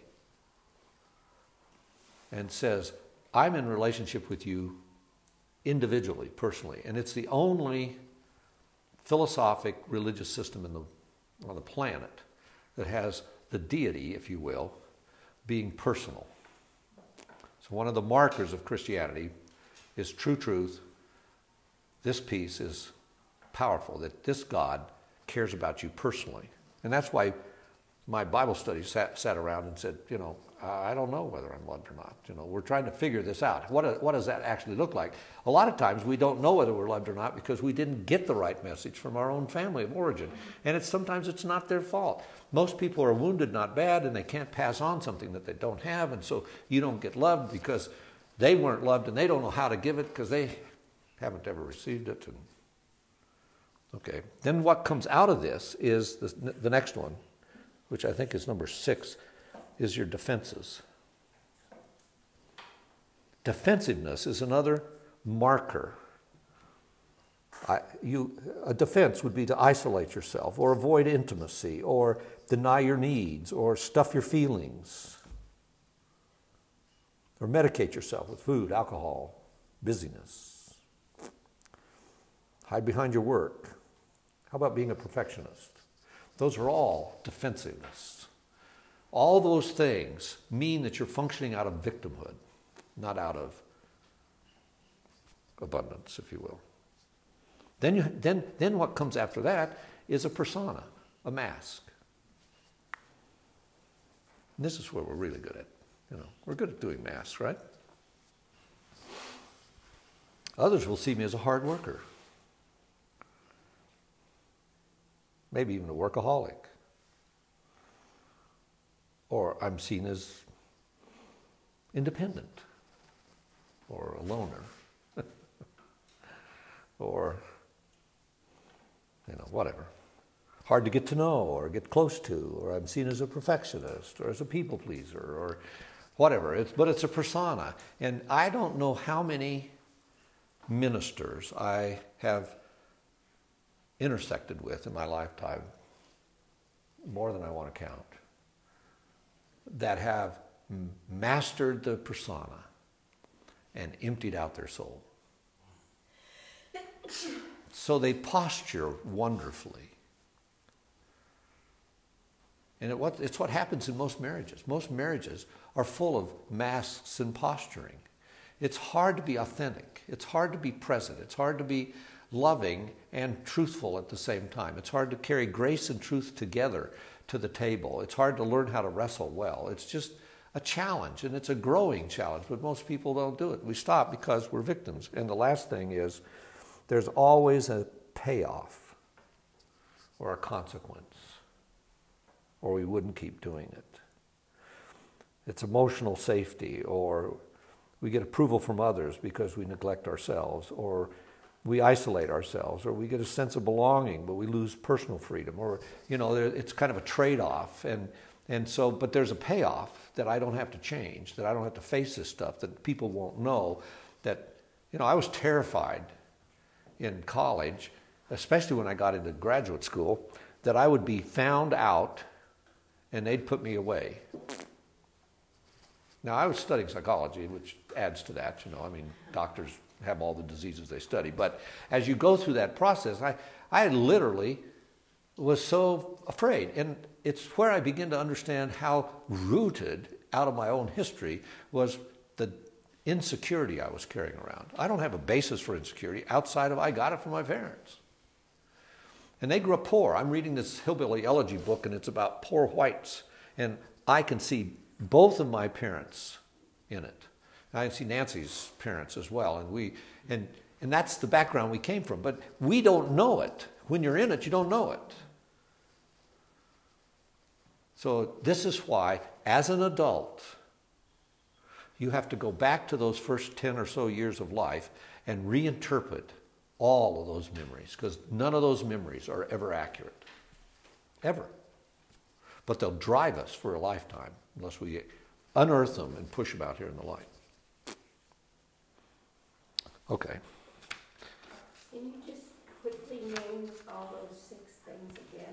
and says, I'm in relationship with you individually, personally. And it's the only philosophic religious system on the planet that has the deity, if you will, being personal. So one of the markers of Christianity is true truth. This piece is powerful, that this God cares about you personally. And that's why my Bible study sat around and said, I don't know whether I'm loved or not. We're trying to figure this out. What does that actually look like? A lot of times we don't know whether we're loved or not because we didn't get the right message from our own family of origin. And sometimes it's not their fault. Most people are wounded, not bad, and they can't pass on something that they don't have. And so you don't get loved because they weren't loved and they don't know how to give it because they haven't ever received it. Okay. Then what comes out of this is the next one, which I think is number 6, is your defenses. Defensiveness is another marker. A defense would be to isolate yourself, or avoid intimacy, or deny your needs, or stuff your feelings, or medicate yourself with food, alcohol, busyness. Hide behind your work. How about being a perfectionist? Those are all defensiveness. All those things mean that you're functioning out of victimhood, not out of abundance, if you will. Then what comes after that is a persona, a mask. And this is where we're really good at. We're good at doing masks, right? Others will see me as a hard worker. Maybe even a workaholic. Or I'm seen as independent, or a loner, or, whatever. Hard to get to know or get close to, or I'm seen as a perfectionist, or as a people pleaser, or whatever. But it's a persona. And I don't know how many ministers I have intersected with in my lifetime, more than I want to count, that have mastered the persona and emptied out their soul. So they posture wonderfully. And it's what happens in most marriages. Most marriages are full of masks and posturing. It's hard to be authentic. It's hard to be present. It's hard to be loving and truthful at the same time. It's hard to carry grace and truth together to the table. It's hard to learn how to wrestle well. It's just a challenge, and it's a growing challenge, but most people don't do it. We stop because we're victims. And the last thing is, there's always a payoff or a consequence, or we wouldn't keep doing it. It's emotional safety, or we get approval from others because we neglect ourselves, or we isolate ourselves, or we get a sense of belonging, but we lose personal freedom, or, it's kind of a trade-off. And so, but there's a payoff that I don't have to change, that I don't have to face this stuff, that people won't know. That, I was terrified in college, especially when I got into graduate school, that I would be found out and they'd put me away. Now, I was studying psychology, which adds to that, doctors have all the diseases they study. But as you go through that process, I literally was so afraid. And it's where I begin to understand how rooted out of my own history was the insecurity I was carrying around. I don't have a basis for insecurity outside of I got it from my parents. And they grew up poor. I'm reading this hillbilly elegy book, and it's about poor whites. And I can see both of my parents in it. I can see Nancy's parents as well. And that's the background we came from. But we don't know it. When you're in it, you don't know it. So this is why, as an adult, you have to go back to those first 10 or so years of life and reinterpret all of those memories, because none of those memories are ever accurate. Ever. But they'll drive us for a lifetime unless we unearth them and push them out here in the light. Okay. Can you just quickly name all those 6 things again?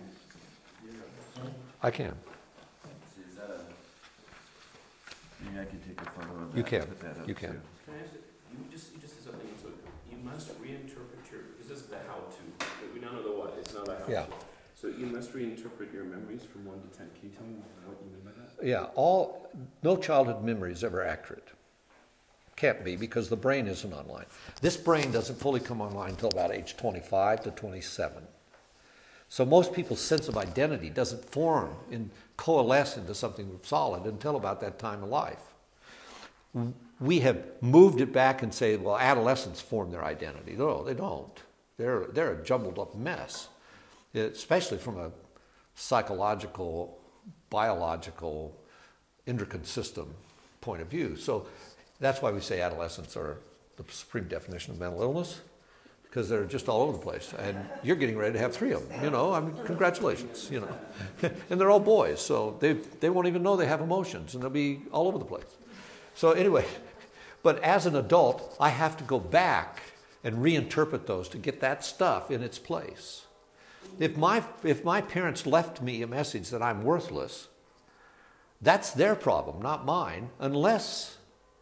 I can. Is that maybe I can take a photo of that. You can. Put that up You can. too. Can I ask you just said something, so you must reinterpret because this is the how-to. We don't know the what, it's not a how-to. Yeah. So you must reinterpret your memories from 1 to 10. Can you tell me what you mean by that? Yeah, no childhood memory is ever accurate. Can't be, because the brain isn't online. This brain doesn't fully come online until about age 25 to 27. So most people's sense of identity doesn't form and coalesce into something solid until about that time of life. We have moved it back and say, well, adolescents form their identity. No, they don't. They're a jumbled up mess, especially from a psychological, biological, endocrine system point of view. So that's why we say adolescents are the supreme definition of mental illness, because they're just all over the place. And you're getting ready to have 3 of them, congratulations, And they're all boys, so they won't even know they have emotions, and they'll be all over the place. So anyway, but as an adult, I have to go back and reinterpret those to get that stuff in its place. If my parents left me a message that I'm worthless, that's their problem, not mine, unless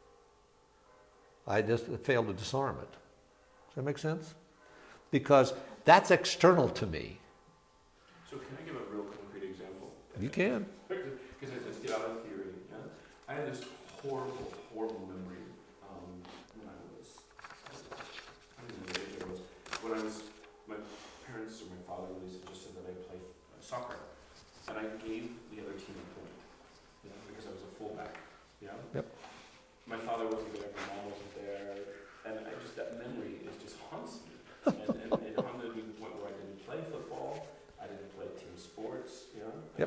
I just fail to disarm it. Does that make sense? Because that's external to me. So can I give a real concrete example? You can. Because I just get out of theory. Yeah? I had this horrible, horrible memory when I was, I don't know what age I was. When I was, my parents or my father really suggested that I play soccer. And I gave the other team a point. Because I was a fullback. Yeah? Yep. My father wasn't there, my mom wasn't there. And that memory just haunts me. And it haunted me to the point where I didn't play football. I didn't play team sports. Yep.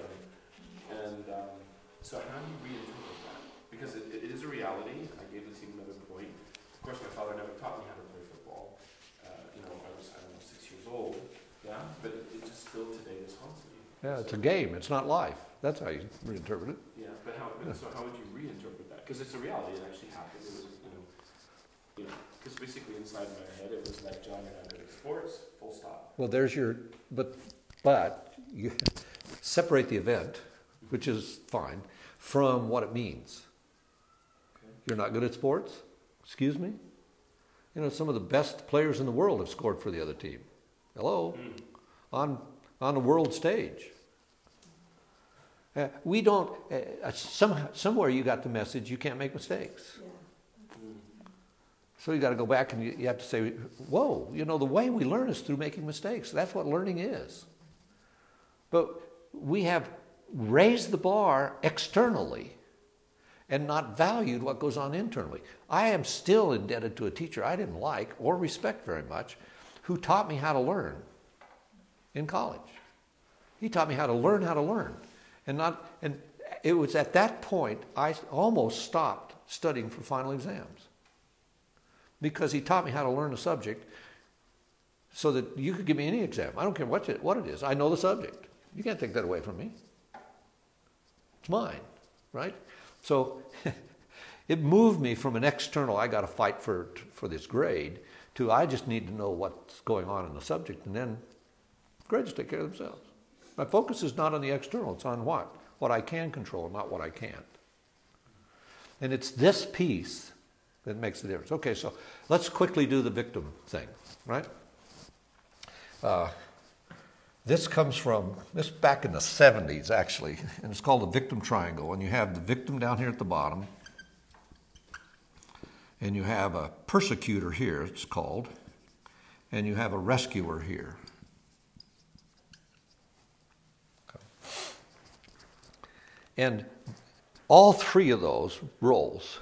So how do you reinterpret that? Because it is a reality. I gave the team another point. Of course, my father never taught me how to play football. I was 6 years old. Yeah, but it just still today just haunts me. Yeah, it's a game. It's not life. That's how you reinterpret it. Yeah, but so how would you reinterpret that? Because it's a reality. It actually happened. It was, because basically inside my head it was like, John, you're not good at sports. Full stop. Well, there's but you separate the event, which is fine, from what it means. Okay. You're not good at sports? Excuse me? Some of the best players in the world have scored for the other team. Hello? On the world stage. We don't, somewhere you got the message you can't make mistakes. Yeah. So you got to go back and you have to say, whoa, the way we learn is through making mistakes. That's what learning is. But we have raised the bar externally and not valued what goes on internally. I am still indebted to a teacher I didn't like or respect very much who taught me how to learn in college. He taught me how to learn. And it was at that point I almost stopped studying for final exams. Because he taught me how to learn a subject so that you could give me any exam. I don't care what it is. I know the subject. You can't take that away from me. It's mine, right? So it moved me from an external, I got to fight for this grade, to I just need to know what's going on in the subject, and then grades take care of themselves. My focus is not on the external. It's on what? What I can control, not what I can't. And it's this piece that makes the difference. Okay, so let's quickly do the victim thing, right? This comes from, back in the 70s, actually, and it's called the victim triangle. And you have the victim down here at the bottom, and you have a persecutor here, it's called, and you have a rescuer here. Okay. And all three of those roles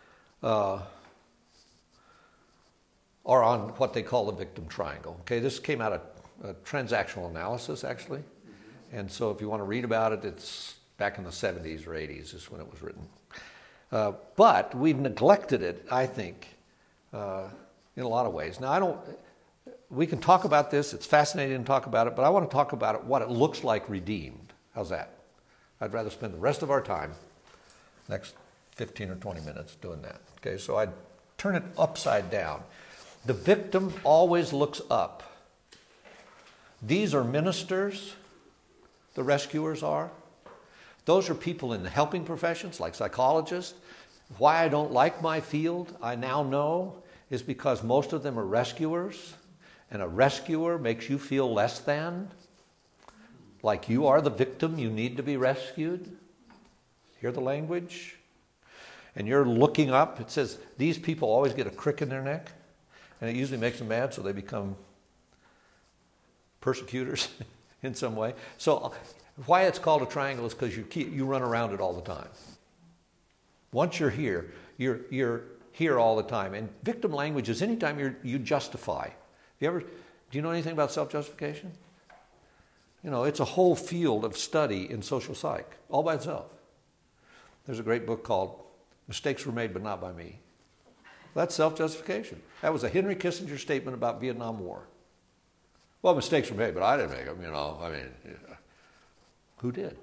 are on what they call the victim triangle. Okay, this came out of transactional analysis, actually. And so if you want to read about it, it's back in the 70s or 80s is when it was written. But we've neglected it, I think, in a lot of ways. Now, we can talk about this. It's fascinating to talk about it, but I want to talk about it, what it looks like redeemed. How's that? I'd rather spend the rest of our time, next 15 or 20 minutes, doing that. Okay, so I'd turn it upside down. The victim always looks up. These are ministers, the rescuers are. Those are people in the helping professions, like psychologists. Why I don't like my field, I now know, is because most of them are rescuers, and a rescuer makes you feel less than, like you are the victim, you need to be rescued. Hear the language? And you're looking up, it says, these people always get a crick in their neck. And it usually makes them mad, so they become persecutors in some way. So why it's called a triangle is because you run around it all the time. Once you're here here all the time. And victim language is anytime you justify. Do you know anything about self-justification? It's a whole field of study in social psych, all by itself. There's a great book called Mistakes Were Made But Not By Me. That's self-justification. That was a Henry Kissinger statement about Vietnam War. Well, mistakes were made, but I didn't make them, who did?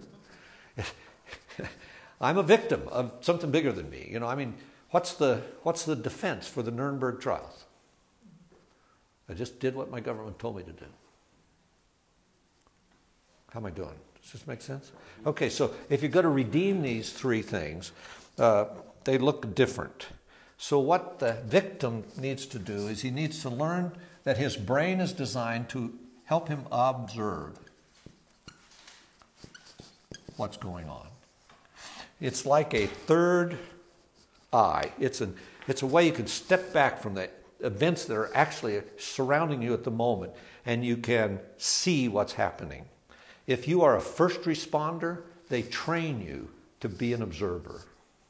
I'm a victim of something bigger than me. What's the defense for the Nuremberg trials? I just did what my government told me to do. How am I doing? Does this make sense? Okay, so if you're going to redeem these three things, they look different. So what the victim needs to do is he needs to learn that his brain is designed to help him observe what's going on. It's like a third eye. It's a way you can step back from the events that are actually surrounding you at the moment, and you can see what's happening. If you are a first responder, they train you to be an observer.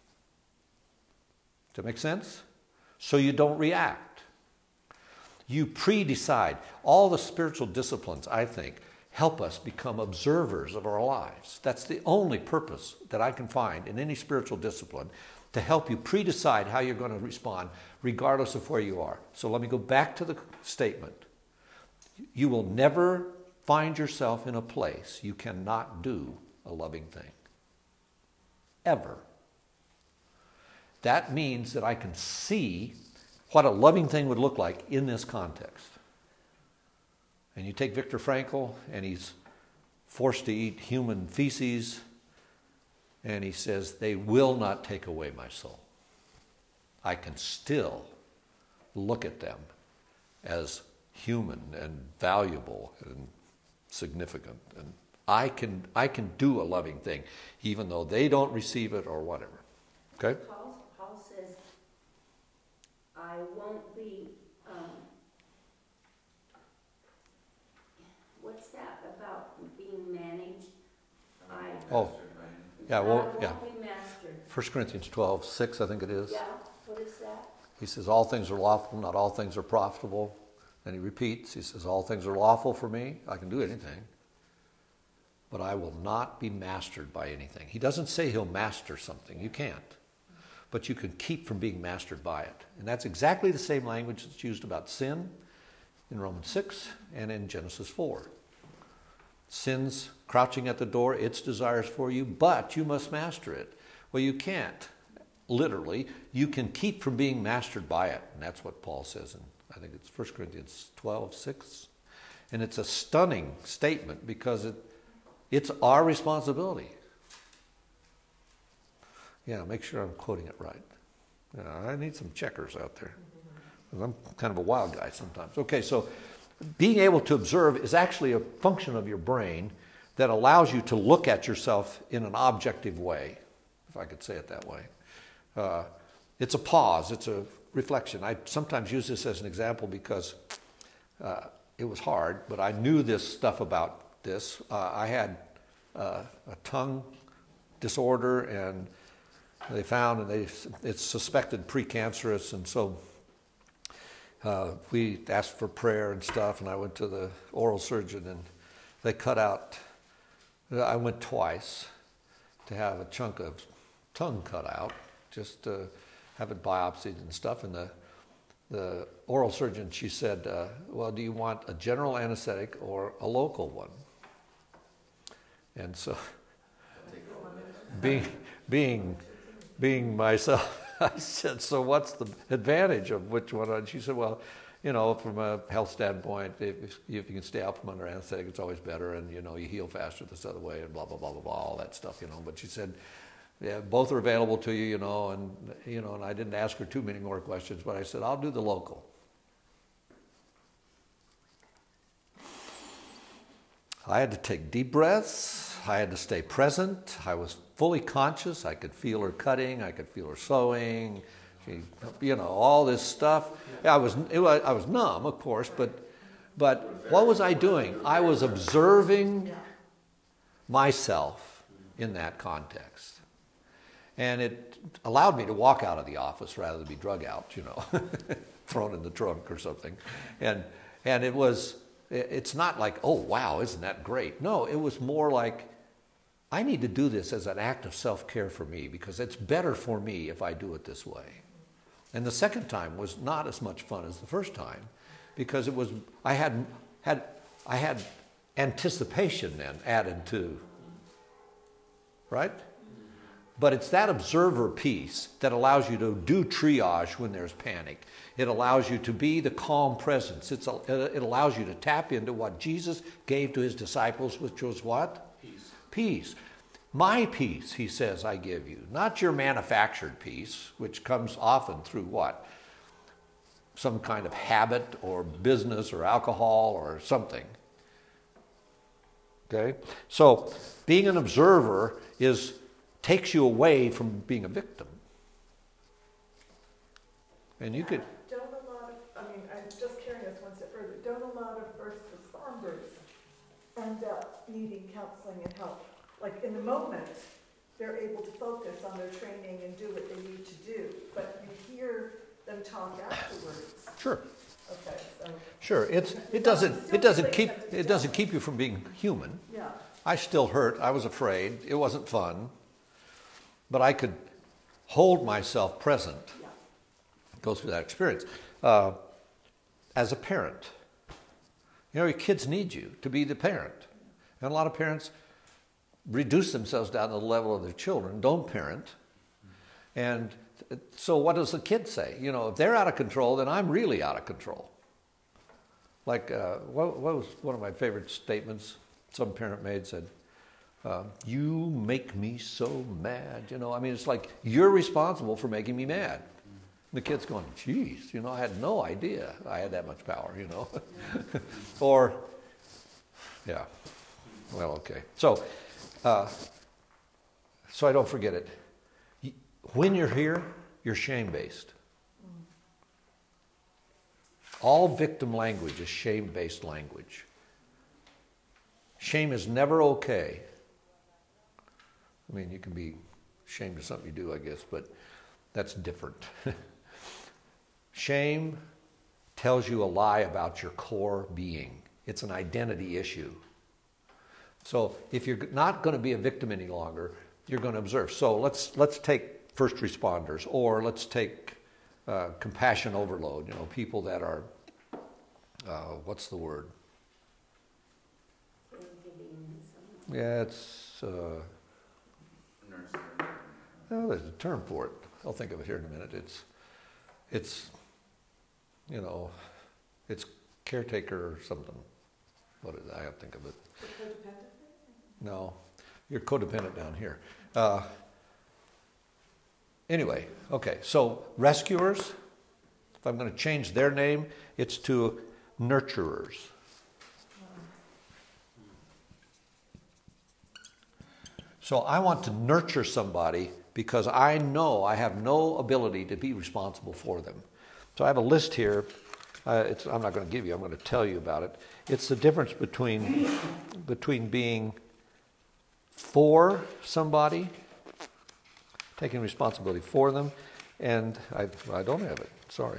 Does that make sense? So you don't react. You pre-decide. All the spiritual disciplines, I think, help us become observers of our lives. That's the only purpose that I can find in any spiritual discipline, to help you pre-decide how you're going to respond regardless of where you are. So let me go back to the statement. You will never find yourself in a place you cannot do a loving thing. Ever. That means that I can see what a loving thing would look like in this context. And you take Viktor Frankl, and he's forced to eat human feces, and he says, they will not take away my soul. I can still look at them as human and valuable and significant and I can do a loving thing, even though they don't receive it or whatever. Okay? Paul says, I won't be, what's that about being managed? Oh, yeah, well, I yeah. won't be mastered. 1 Corinthians 12:6, I think it is. Yeah, what is that? He says, all things are lawful, not all things are profitable. And he repeats, he says, all things are lawful for me. I can do anything. But I will not be mastered by anything. He doesn't say he'll master something. You can't. But you can keep from being mastered by it. And that's exactly the same language that's used about sin in Romans 6 and in Genesis 4. Sin's crouching at the door, its desires for you, but you must master it. Well, you can't. Literally, you can keep from being mastered by it. And that's what Paul says in, I think it's 1 Corinthians 12:6. And it's a stunning statement because it's our responsibility. Yeah, make sure I'm quoting it right. Yeah, I need some checkers out there. I'm kind of a wild guy sometimes. Okay, so being able to observe is actually a function of your brain that allows you to look at yourself in an objective way, if I could say it that way. It's a pause. It's a reflection. I sometimes use this as an example because it was hard, but I knew this stuff about this. I had a tongue disorder, and they found, and it's suspected precancerous, and so we asked for prayer and stuff, and I went to the oral surgeon, and they cut out. I went twice to have a chunk of tongue cut out, just to have it biopsied and stuff. And the oral surgeon, she said, well, do you want a general anesthetic or a local one? And so, being myself, I said, so what's the advantage of which one? And she said, well, you know, from a health standpoint, if you can stay out from under anesthetic, it's always better, and, you know, you heal faster this other way, and blah, blah, blah, blah, blah, all that stuff, you know. But she said, yeah, both are available to you, and I didn't ask her too many more questions, but I said, I'll do the local. I had to take deep breaths. I had to stay present. I was fully conscious. I could feel her cutting. I could feel her sewing. She, all this stuff. I was numb, of course, but what was I doing? I was observing myself in that context. And it allowed me to walk out of the office rather than be drug out, thrown in the trunk or something. And it's not like, oh, wow, isn't that great? No, it was more like, I need to do this as an act of self-care for me because it's better for me if I do it this way. And the second time was not as much fun as the first time because it was, I had anticipation then added to, right? But it's that observer piece that allows you to do triage when there's panic. It allows you to be the calm presence. It allows you to tap into what Jesus gave to his disciples, which was what? Peace. Peace. My peace, he says, I give you. Not your manufactured peace, which comes often through what? Some kind of habit or business or alcohol or something. Okay? So being an observer takes you away from being a victim. And you could... I'm just carrying us one step further. Don't a lot of first responders end up needing counseling and help? Like in the moment, they're able to focus on their training and do what they need to do, but you hear them talk afterwards. Sure. Okay, so... Sure. It doesn't keep you from being human. Yeah. I still hurt. I was afraid. It wasn't fun. But I could hold myself present, go through that experience. As a parent, your kids need you to be the parent. And a lot of parents reduce themselves down to the level of their children, don't parent. And so what does the kid say? If they're out of control, then I'm really out of control. Like, what was one of my favorite statements some parent made said, you make me so mad. It's like you're responsible for making me mad. The kid's going, geez, I had no idea I had that much power, Or, yeah. Well, okay. So I don't forget it. When you're here, you're shame-based. All victim language is shame-based language. Shame is never okay. I mean, you can be ashamed of something you do, I guess, but that's different. Shame tells you a lie about your core being. It's an identity issue. So if you're not going to be a victim any longer, you're going to observe. So let's take first responders, or let's take compassion overload. You know, people that are what's the word? Yeah, it's well, there's a term for it. I'll think of it here in a minute. It's you know, it's caretaker or something. What is it? I have to think of it. No, you're codependent down here. Anyway, okay, so rescuers, if I'm going to change their name, it's to nurturers. So I want to nurture somebody because I know I have no ability to be responsible for them. So I have a list here. I'm not going to give you, I'm going to tell you about it. It's the difference between being for somebody, taking responsibility for them, and I don't have it, sorry.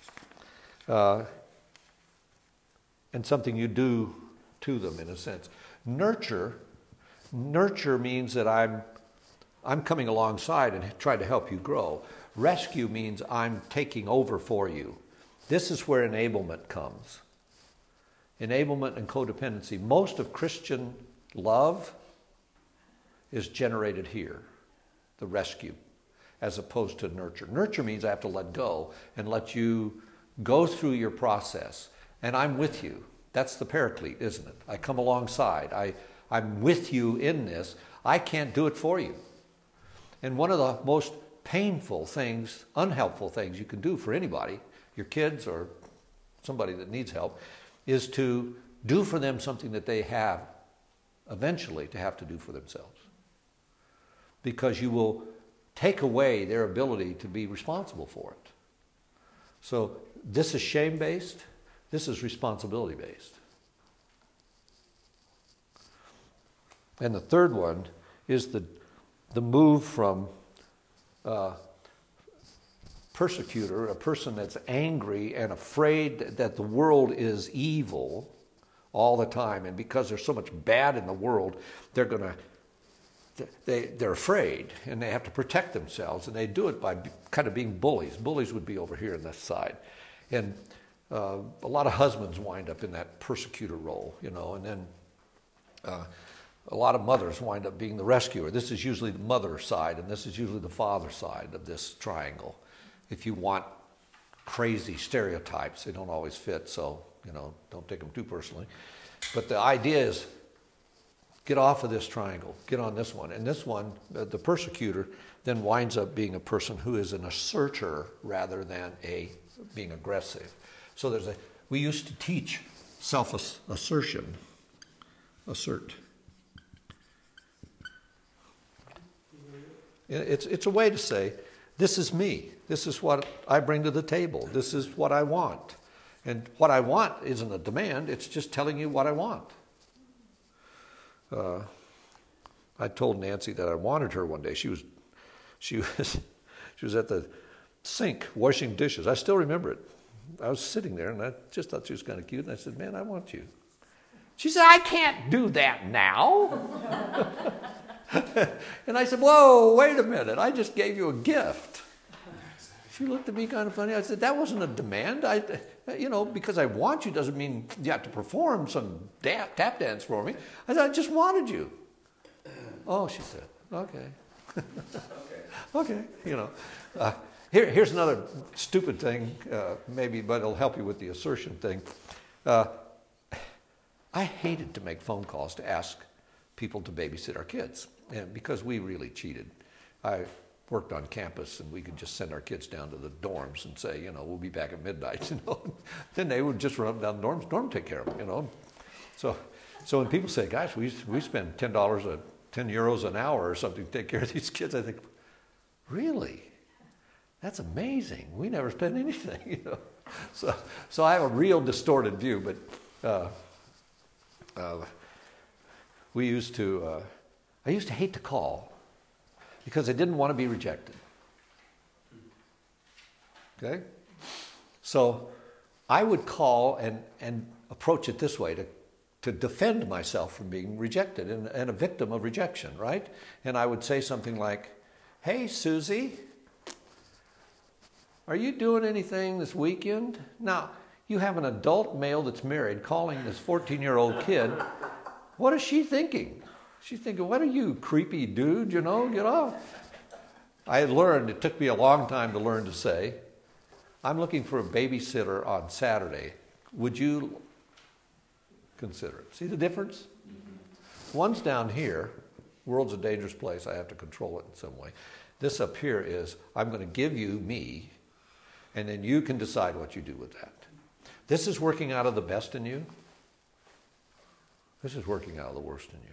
And something you do to them in a sense. Nurture means that I'm coming alongside and trying to help you grow. Rescue means I'm taking over for you. This is where enablement comes. Enablement and codependency. Most of Christian love is generated here, the rescue, as opposed to nurture. Nurture means I have to let go and let you go through your process. And I'm with you. That's the paraclete, isn't it? I come alongside. I'm with you in this. I can't do it for you. And one of the most painful things, unhelpful things you can do for anybody, your kids or somebody that needs help, is to do for them something that they have eventually to have to do for themselves. Because you will take away their ability to be responsible for it. So this is shame-based. This is responsibility-based. And the third one is the move from persecutor, a person that's angry and afraid that the world is evil all the time, and because there's so much bad in the world, they're afraid and they have to protect themselves, and they do it by kind of being bullies. Bullies would be over here on this side, and a lot of husbands wind up in that persecutor role, you know, and then a lot of mothers wind up being the rescuer. This is usually the mother side, and this is usually the father side of this triangle. If you want crazy stereotypes, they don't always fit, so, you know, don't take them too personally. But the idea is, get off of this triangle, get on this one. And this one, the persecutor, then winds up being a person who is an asserter rather than being aggressive. So we used to teach self-assertion, assert. It's a way to say, this is me. This is what I bring to the table. This is what I want. And what I want isn't a demand. It's just telling you what I want. I told Nancy that I wanted her one day. She was at the sink washing dishes. I still remember it. I was sitting there and I just thought she was kind of cute. And I said, man, I want you. She said, I can't do that now. And I said, whoa, wait a minute. I just gave you a gift. She looked at me kind of funny. I said, that wasn't a demand. Because I want you doesn't mean you have to perform some tap dance for me. I said, I just wanted you. Oh, she said, okay. Okay. Here's another stupid thing, maybe, but it'll help you with the assertion thing. I hated to make phone calls to ask people to babysit our kids, and because we really cheated. I worked on campus, and we could just send our kids down to the dorms and say, we'll be back at midnight. Then they would just run up down the dorms. Norm take care of them. So So when people say, gosh, we spend $10 10 euros an hour or something to take care of these kids, I think, really? That's amazing. We never spend anything, you know. So I have a real distorted view, but I used to hate to call because I didn't want to be rejected. Okay? So I would call and approach it this way to defend myself from being rejected and a victim of rejection, right? And I would say something like, hey, Susie, are you doing anything this weekend? Now, you have an adult male that's married calling this 14-year-old kid. What is she thinking? She's thinking, what are you, creepy dude, you know, get off. I had learned, it took me a long time to learn to say, I'm looking for a babysitter on Saturday. Would you consider it? See the difference? One's down here. World's a dangerous place. I have to control it in some way. This up here is, I'm going to give you me, and then you can decide what you do with that. This is working out of the best in you. This is working out of the worst in you.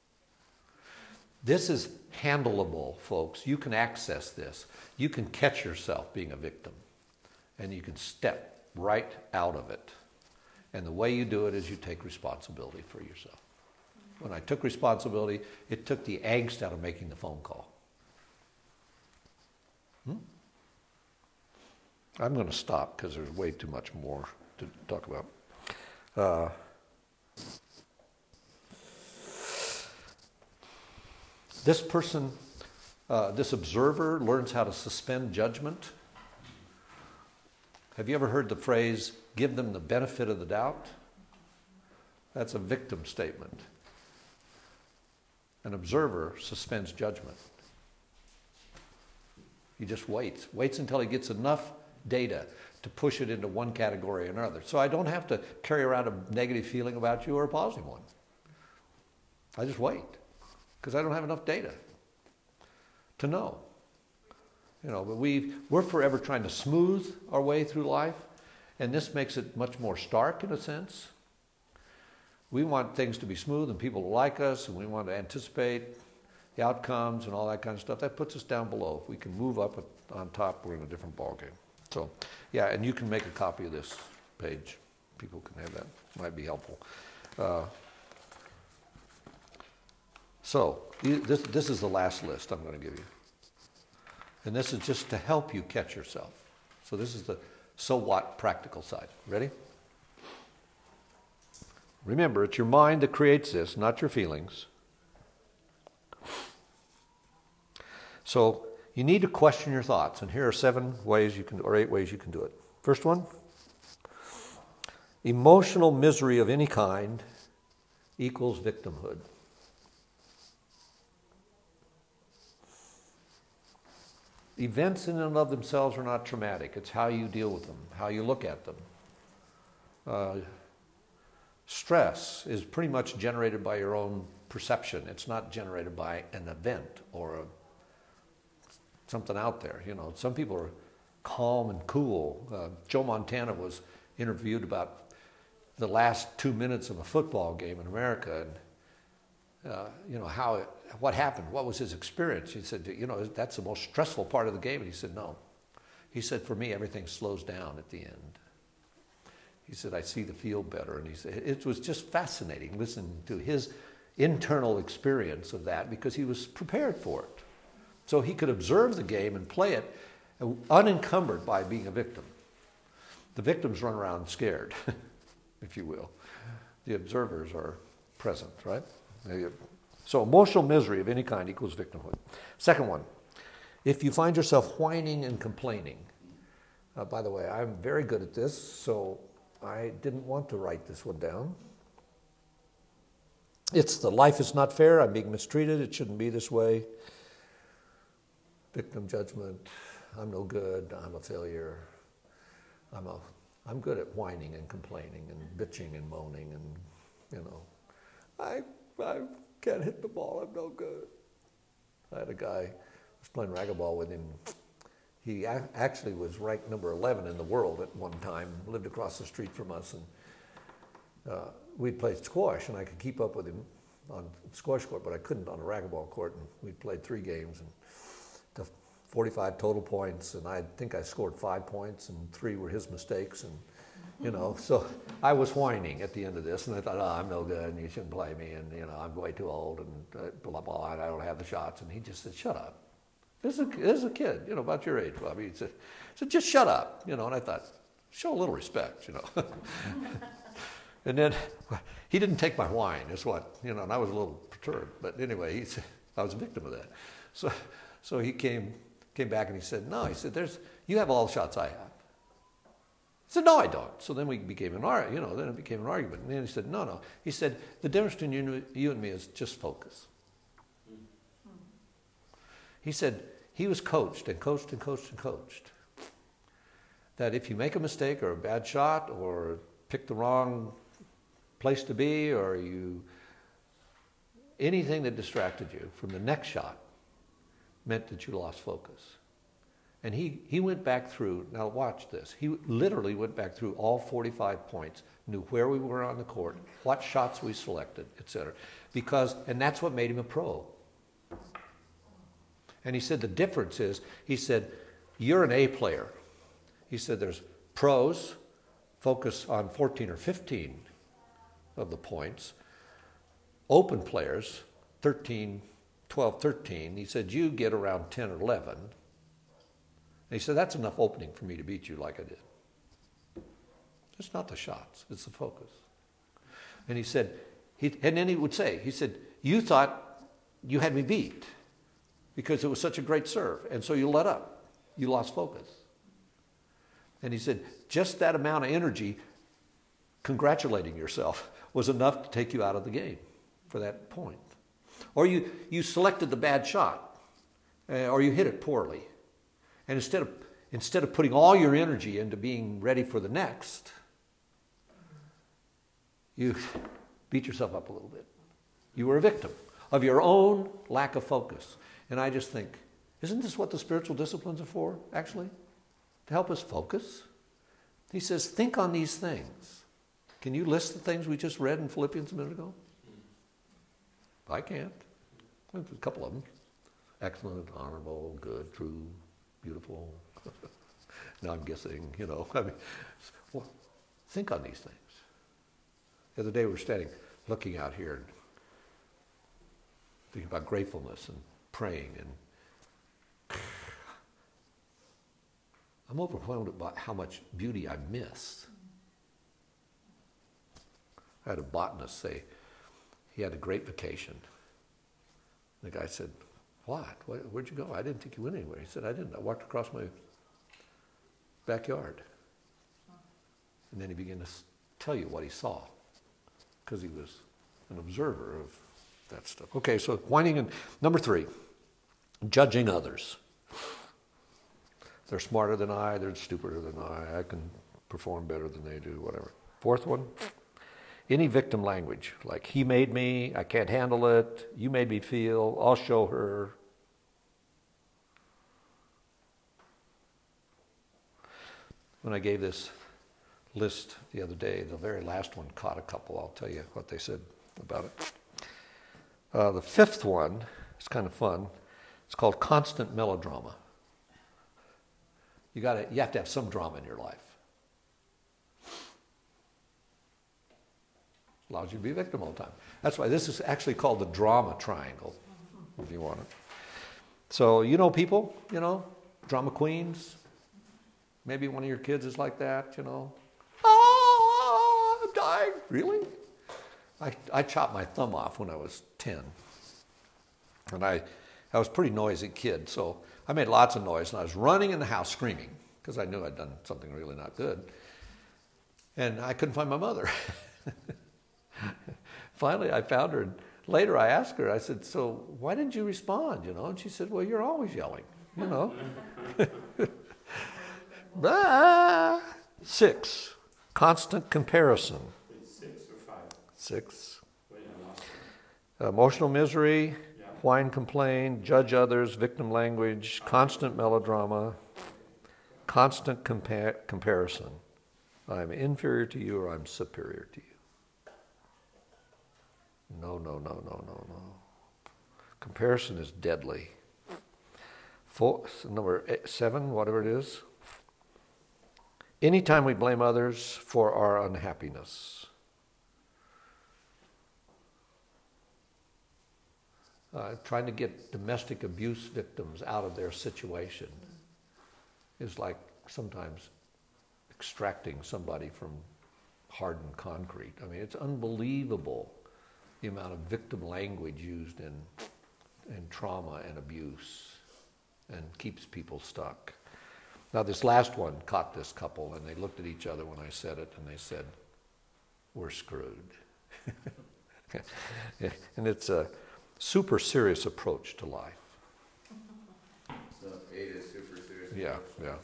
This is handleable, folks. You can access this. You can catch yourself being a victim, and you can step right out of it. And the way you do it is you take responsibility for yourself. When I took responsibility, it took the angst out of making the phone call. I'm going to stop because there's way too much more to talk about. This person, this observer, learns how to suspend judgment. Have you ever heard the phrase, give them the benefit of the doubt? That's a victim statement. An observer suspends judgment. He just waits until he gets enough data to push it into one category or another. So I don't have to carry around a negative feeling about you or a positive one. I just wait because I don't have enough data to know. You know, but we're forever trying to smooth our way through life, and this makes it much more stark in a sense. We want things to be smooth and people to like us, and we want to anticipate the outcomes and all that kind of stuff. That puts us down below. If we can move up on top, we're in a different ballgame. So, yeah, and you can make a copy of this page. People can have that. Might be helpful. So, this is the last list I'm going to give you. And this is just to help you catch yourself. So this is the so what practical side. Ready? Remember, it's your mind that creates this, not your feelings. So you need to question your thoughts, and here are 7 ways you can, or 8 ways you can do it. First one, emotional misery of any kind equals victimhood. Events in and of themselves are not traumatic. It's how you deal with them, how you look at them. Stress is pretty much generated by your own perception. It's not generated by an event or something out there. You know, some people are calm and cool. Joe Montana was interviewed about the last 2 minutes of a football game in America, and you know what happened. What was his experience? He said, you know, that's the most stressful part of the game. And he said, no. He said, for me, everything slows down at the end. He said, I see the field better. And he said, it was just fascinating listening to his internal experience of that because he was prepared for it. So he could observe the game and play it unencumbered by being a victim. The victims run around scared, if you will. The observers are present, right? So emotional misery of any kind equals victimhood. Second one, if you find yourself whining and complaining. By the way, I'm very good at this, so I didn't want to write this one down. It's the life is not fair, I'm being mistreated, it shouldn't be this way. Victim judgment, I'm no good, I'm a failure. I'm good at whining and complaining and bitching and moaning and, you know, I can't hit the ball, I'm no good. I had a guy, I was playing racquetball with him. He actually was ranked number 11 in the world at one time, lived across the street from us. And we'd played squash, and I could keep up with him on the squash court, but I couldn't on a racquetball court. And we played 3 games, and the 45 total points, and I think I scored 5 points, and 3 were his mistakes, and so I was whining at the end of this, and I thought, I'm no good, and you shouldn't play me, and I'm way too old, and blah blah, and I don't have the shots. And he just said, "Shut up. This is a kid, about your age, Bobby." He said, "Just shut up," And I thought, show a little respect, And then he didn't take my whine, is what, and I was a little perturbed. But anyway, he said, I was a victim of that. So he came back and he said, "No," he said, "you have all the shots I have." I said, "No, I don't." So then we became then it became an argument. And then he said, No. He said, "The difference between you and me is just focus." He said he was coached and coached and coached and coached. That if you make a mistake or a bad shot or pick the wrong place to be or anything that distracted you from the next shot meant that you lost focus. And he went back through, now watch this, he literally went back through all 45 points, knew where we were on the court, what shots we selected, etc. And that's what made him a pro. And he said the difference is, he said, you're an A player. He said there's pros, focus on 14 or 15 of the points. Open players, 12, 13. He said, you get around 10 or 11. And he said, that's enough opening for me to beat you like I did. It's not the shots, it's the focus. And he said, and then he would say, he said, you thought you had me beat because it was such a great serve. And so you let up. You lost focus. And he said, just that amount of energy, congratulating yourself, was enough to take you out of the game for that point. Or you selected the bad shot, or you hit it poorly. And instead of putting all your energy into being ready for the next, you beat yourself up a little bit. You were a victim of your own lack of focus. And I just think, isn't this what the spiritual disciplines are for, actually? To help us focus? He says, think on these things. Can you list the things we just read in Philippians a minute ago? I can't. There's a couple of them. Excellent, honorable, good, true, beautiful. Now I'm guessing, well, think on these things. The other day we were standing, looking out here, and thinking about gratefulness and praying, and I'm overwhelmed about how much beauty I miss. I had a botanist say he had a great vacation. The guy said, "What? Where'd you go? I didn't think you went anywhere." He said, "I didn't. I walked across my backyard." And then he began to tell you what he saw, because he was an observer of that stuff. Okay, so whining. And number 3, judging others. They're smarter than I, they're stupider than I can perform better than they do, whatever. 4th one, any victim language, like he made me, I can't handle it, you made me feel, I'll show her. When I gave this list the other day, the very last one caught a couple. I'll tell you what they said about it. The 5th one, it's kind of fun. It's called constant melodrama. You have to have some drama in your life. Allows you to be a victim all the time. That's why this is actually called the drama triangle, if you want it. So people, drama queens. Maybe one of your kids is like that, Oh, I'm dying. Really? I chopped my thumb off when I was 10. And I was a pretty noisy kid, so I made lots of noise, and I was running in the house screaming because I knew I'd done something really not good. And I couldn't find my mother. Finally, I found her, and later I asked her, I said, "So why didn't you respond, And she said, "Well, you're always yelling, 6, constant comparison. 6 or 5? 6. Wait, I lost Emotional misery, whine, complain, judge others, victim language, constant melodrama, constant comparison. I'm inferior to you or I'm superior to you. No. Comparison is deadly. Number 7, whatever it is. Anytime we blame others for our unhappiness. Trying to get domestic abuse victims out of their situation is like sometimes extracting somebody from hardened concrete. I mean, it's unbelievable the amount of victim language used in trauma and abuse, and keeps people stuck. Now, this last one caught this couple, and they looked at each other when I said it, and they said, "We're screwed." And it's a super serious approach to life. So 8 is super serious. Yeah.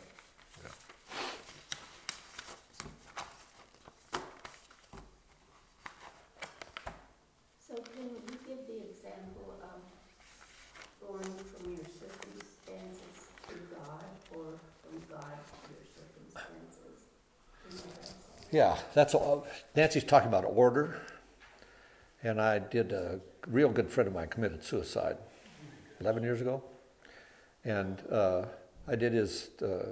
So can you give the example of going from your circumstances to God, or from God to your circumstances? Yeah, that's all. Nancy's talking about order, and a real good friend of mine committed suicide 11 years ago, and I did his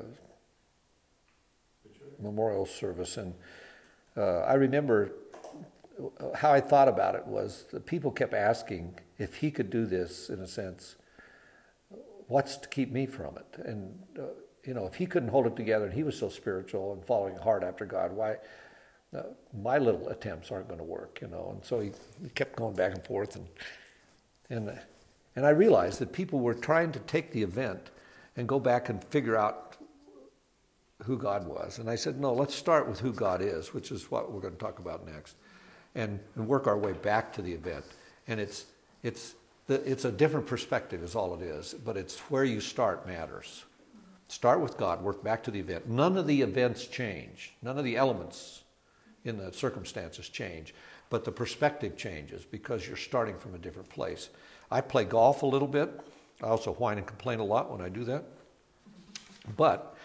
memorial service, and I remember how I thought about it was that people kept asking if he could do this, in a sense, what's to keep me from it? And if he couldn't hold it together and he was so spiritual and following hard after God, why my little attempts aren't going to work, And so he kept going back and forth, and I realized that people were trying to take the event and go back and figure out who God was. And I said, no, let's start with who God is, which is what we're going to talk about next, and work our way back to the event. And it's a different perspective is all it is, but it's where you start matters. Start with God, work back to the event. None of the events change. None of the elements in the circumstances change, but the perspective changes because you're starting from a different place. I play golf a little bit. I also whine and complain a lot when I do that. But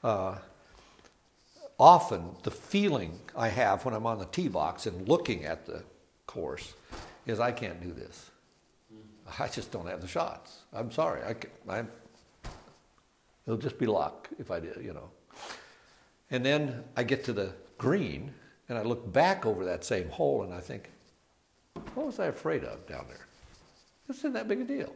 often the feeling I have when I'm on the tee box and looking at the course is I can't do this. I just don't have the shots. I'm sorry. It'll just be luck if I did, And then I get to the green and I look back over that same hole and I think, what was I afraid of down there? This isn't that big a deal.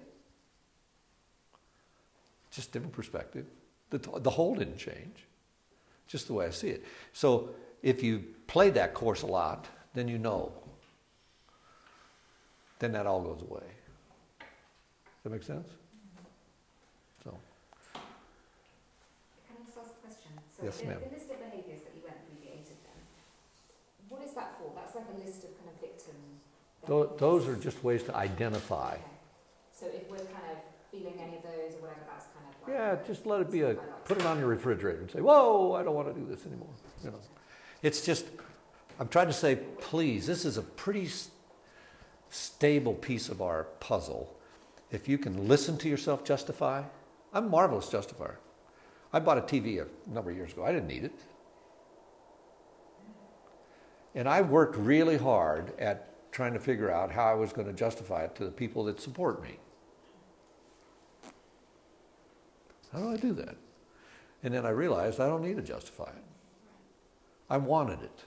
Just different perspective. The hole didn't change. Just the way I see it. So if you play that course a lot, then then that all goes away. Does that make sense? So. Can I just ask a question? So Yes, ma'am. the list of behaviours that you went through, the 8 of them, what is that for? That's like a list of kind of victim behaviours. Those are just ways to identify. Okay. So if we're kind of feeling any of those or whatever, that's kind of like... Yeah, just let it be put it on your refrigerator and say, whoa, I don't want to do this anymore. It's just, I'm trying to say, please, this is a pretty stable piece of our puzzle. If you can listen to yourself justify, I'm a marvelous justifier. I bought a TV a number of years ago. I didn't need it. And I worked really hard at trying to figure out how I was going to justify it to the people that support me. How do I do that? And then I realized I don't need to justify it. I wanted it.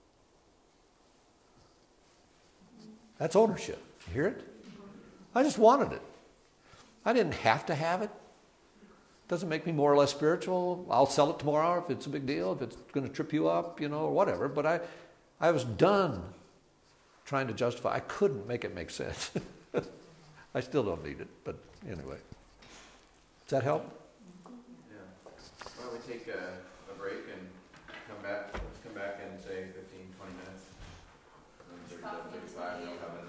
That's ownership. You hear it? I just wanted it. I didn't have to have it. Doesn't make me more or less spiritual. I'll sell it tomorrow if it's a big deal, if it's going to trip you up, or whatever. But I was done trying to justify. I couldn't make it make sense. I still don't need it, but anyway. Does that help? Yeah. Why don't we take a break and come back? Let's come back in, say, 15, 20 minutes. And then 35, they'll have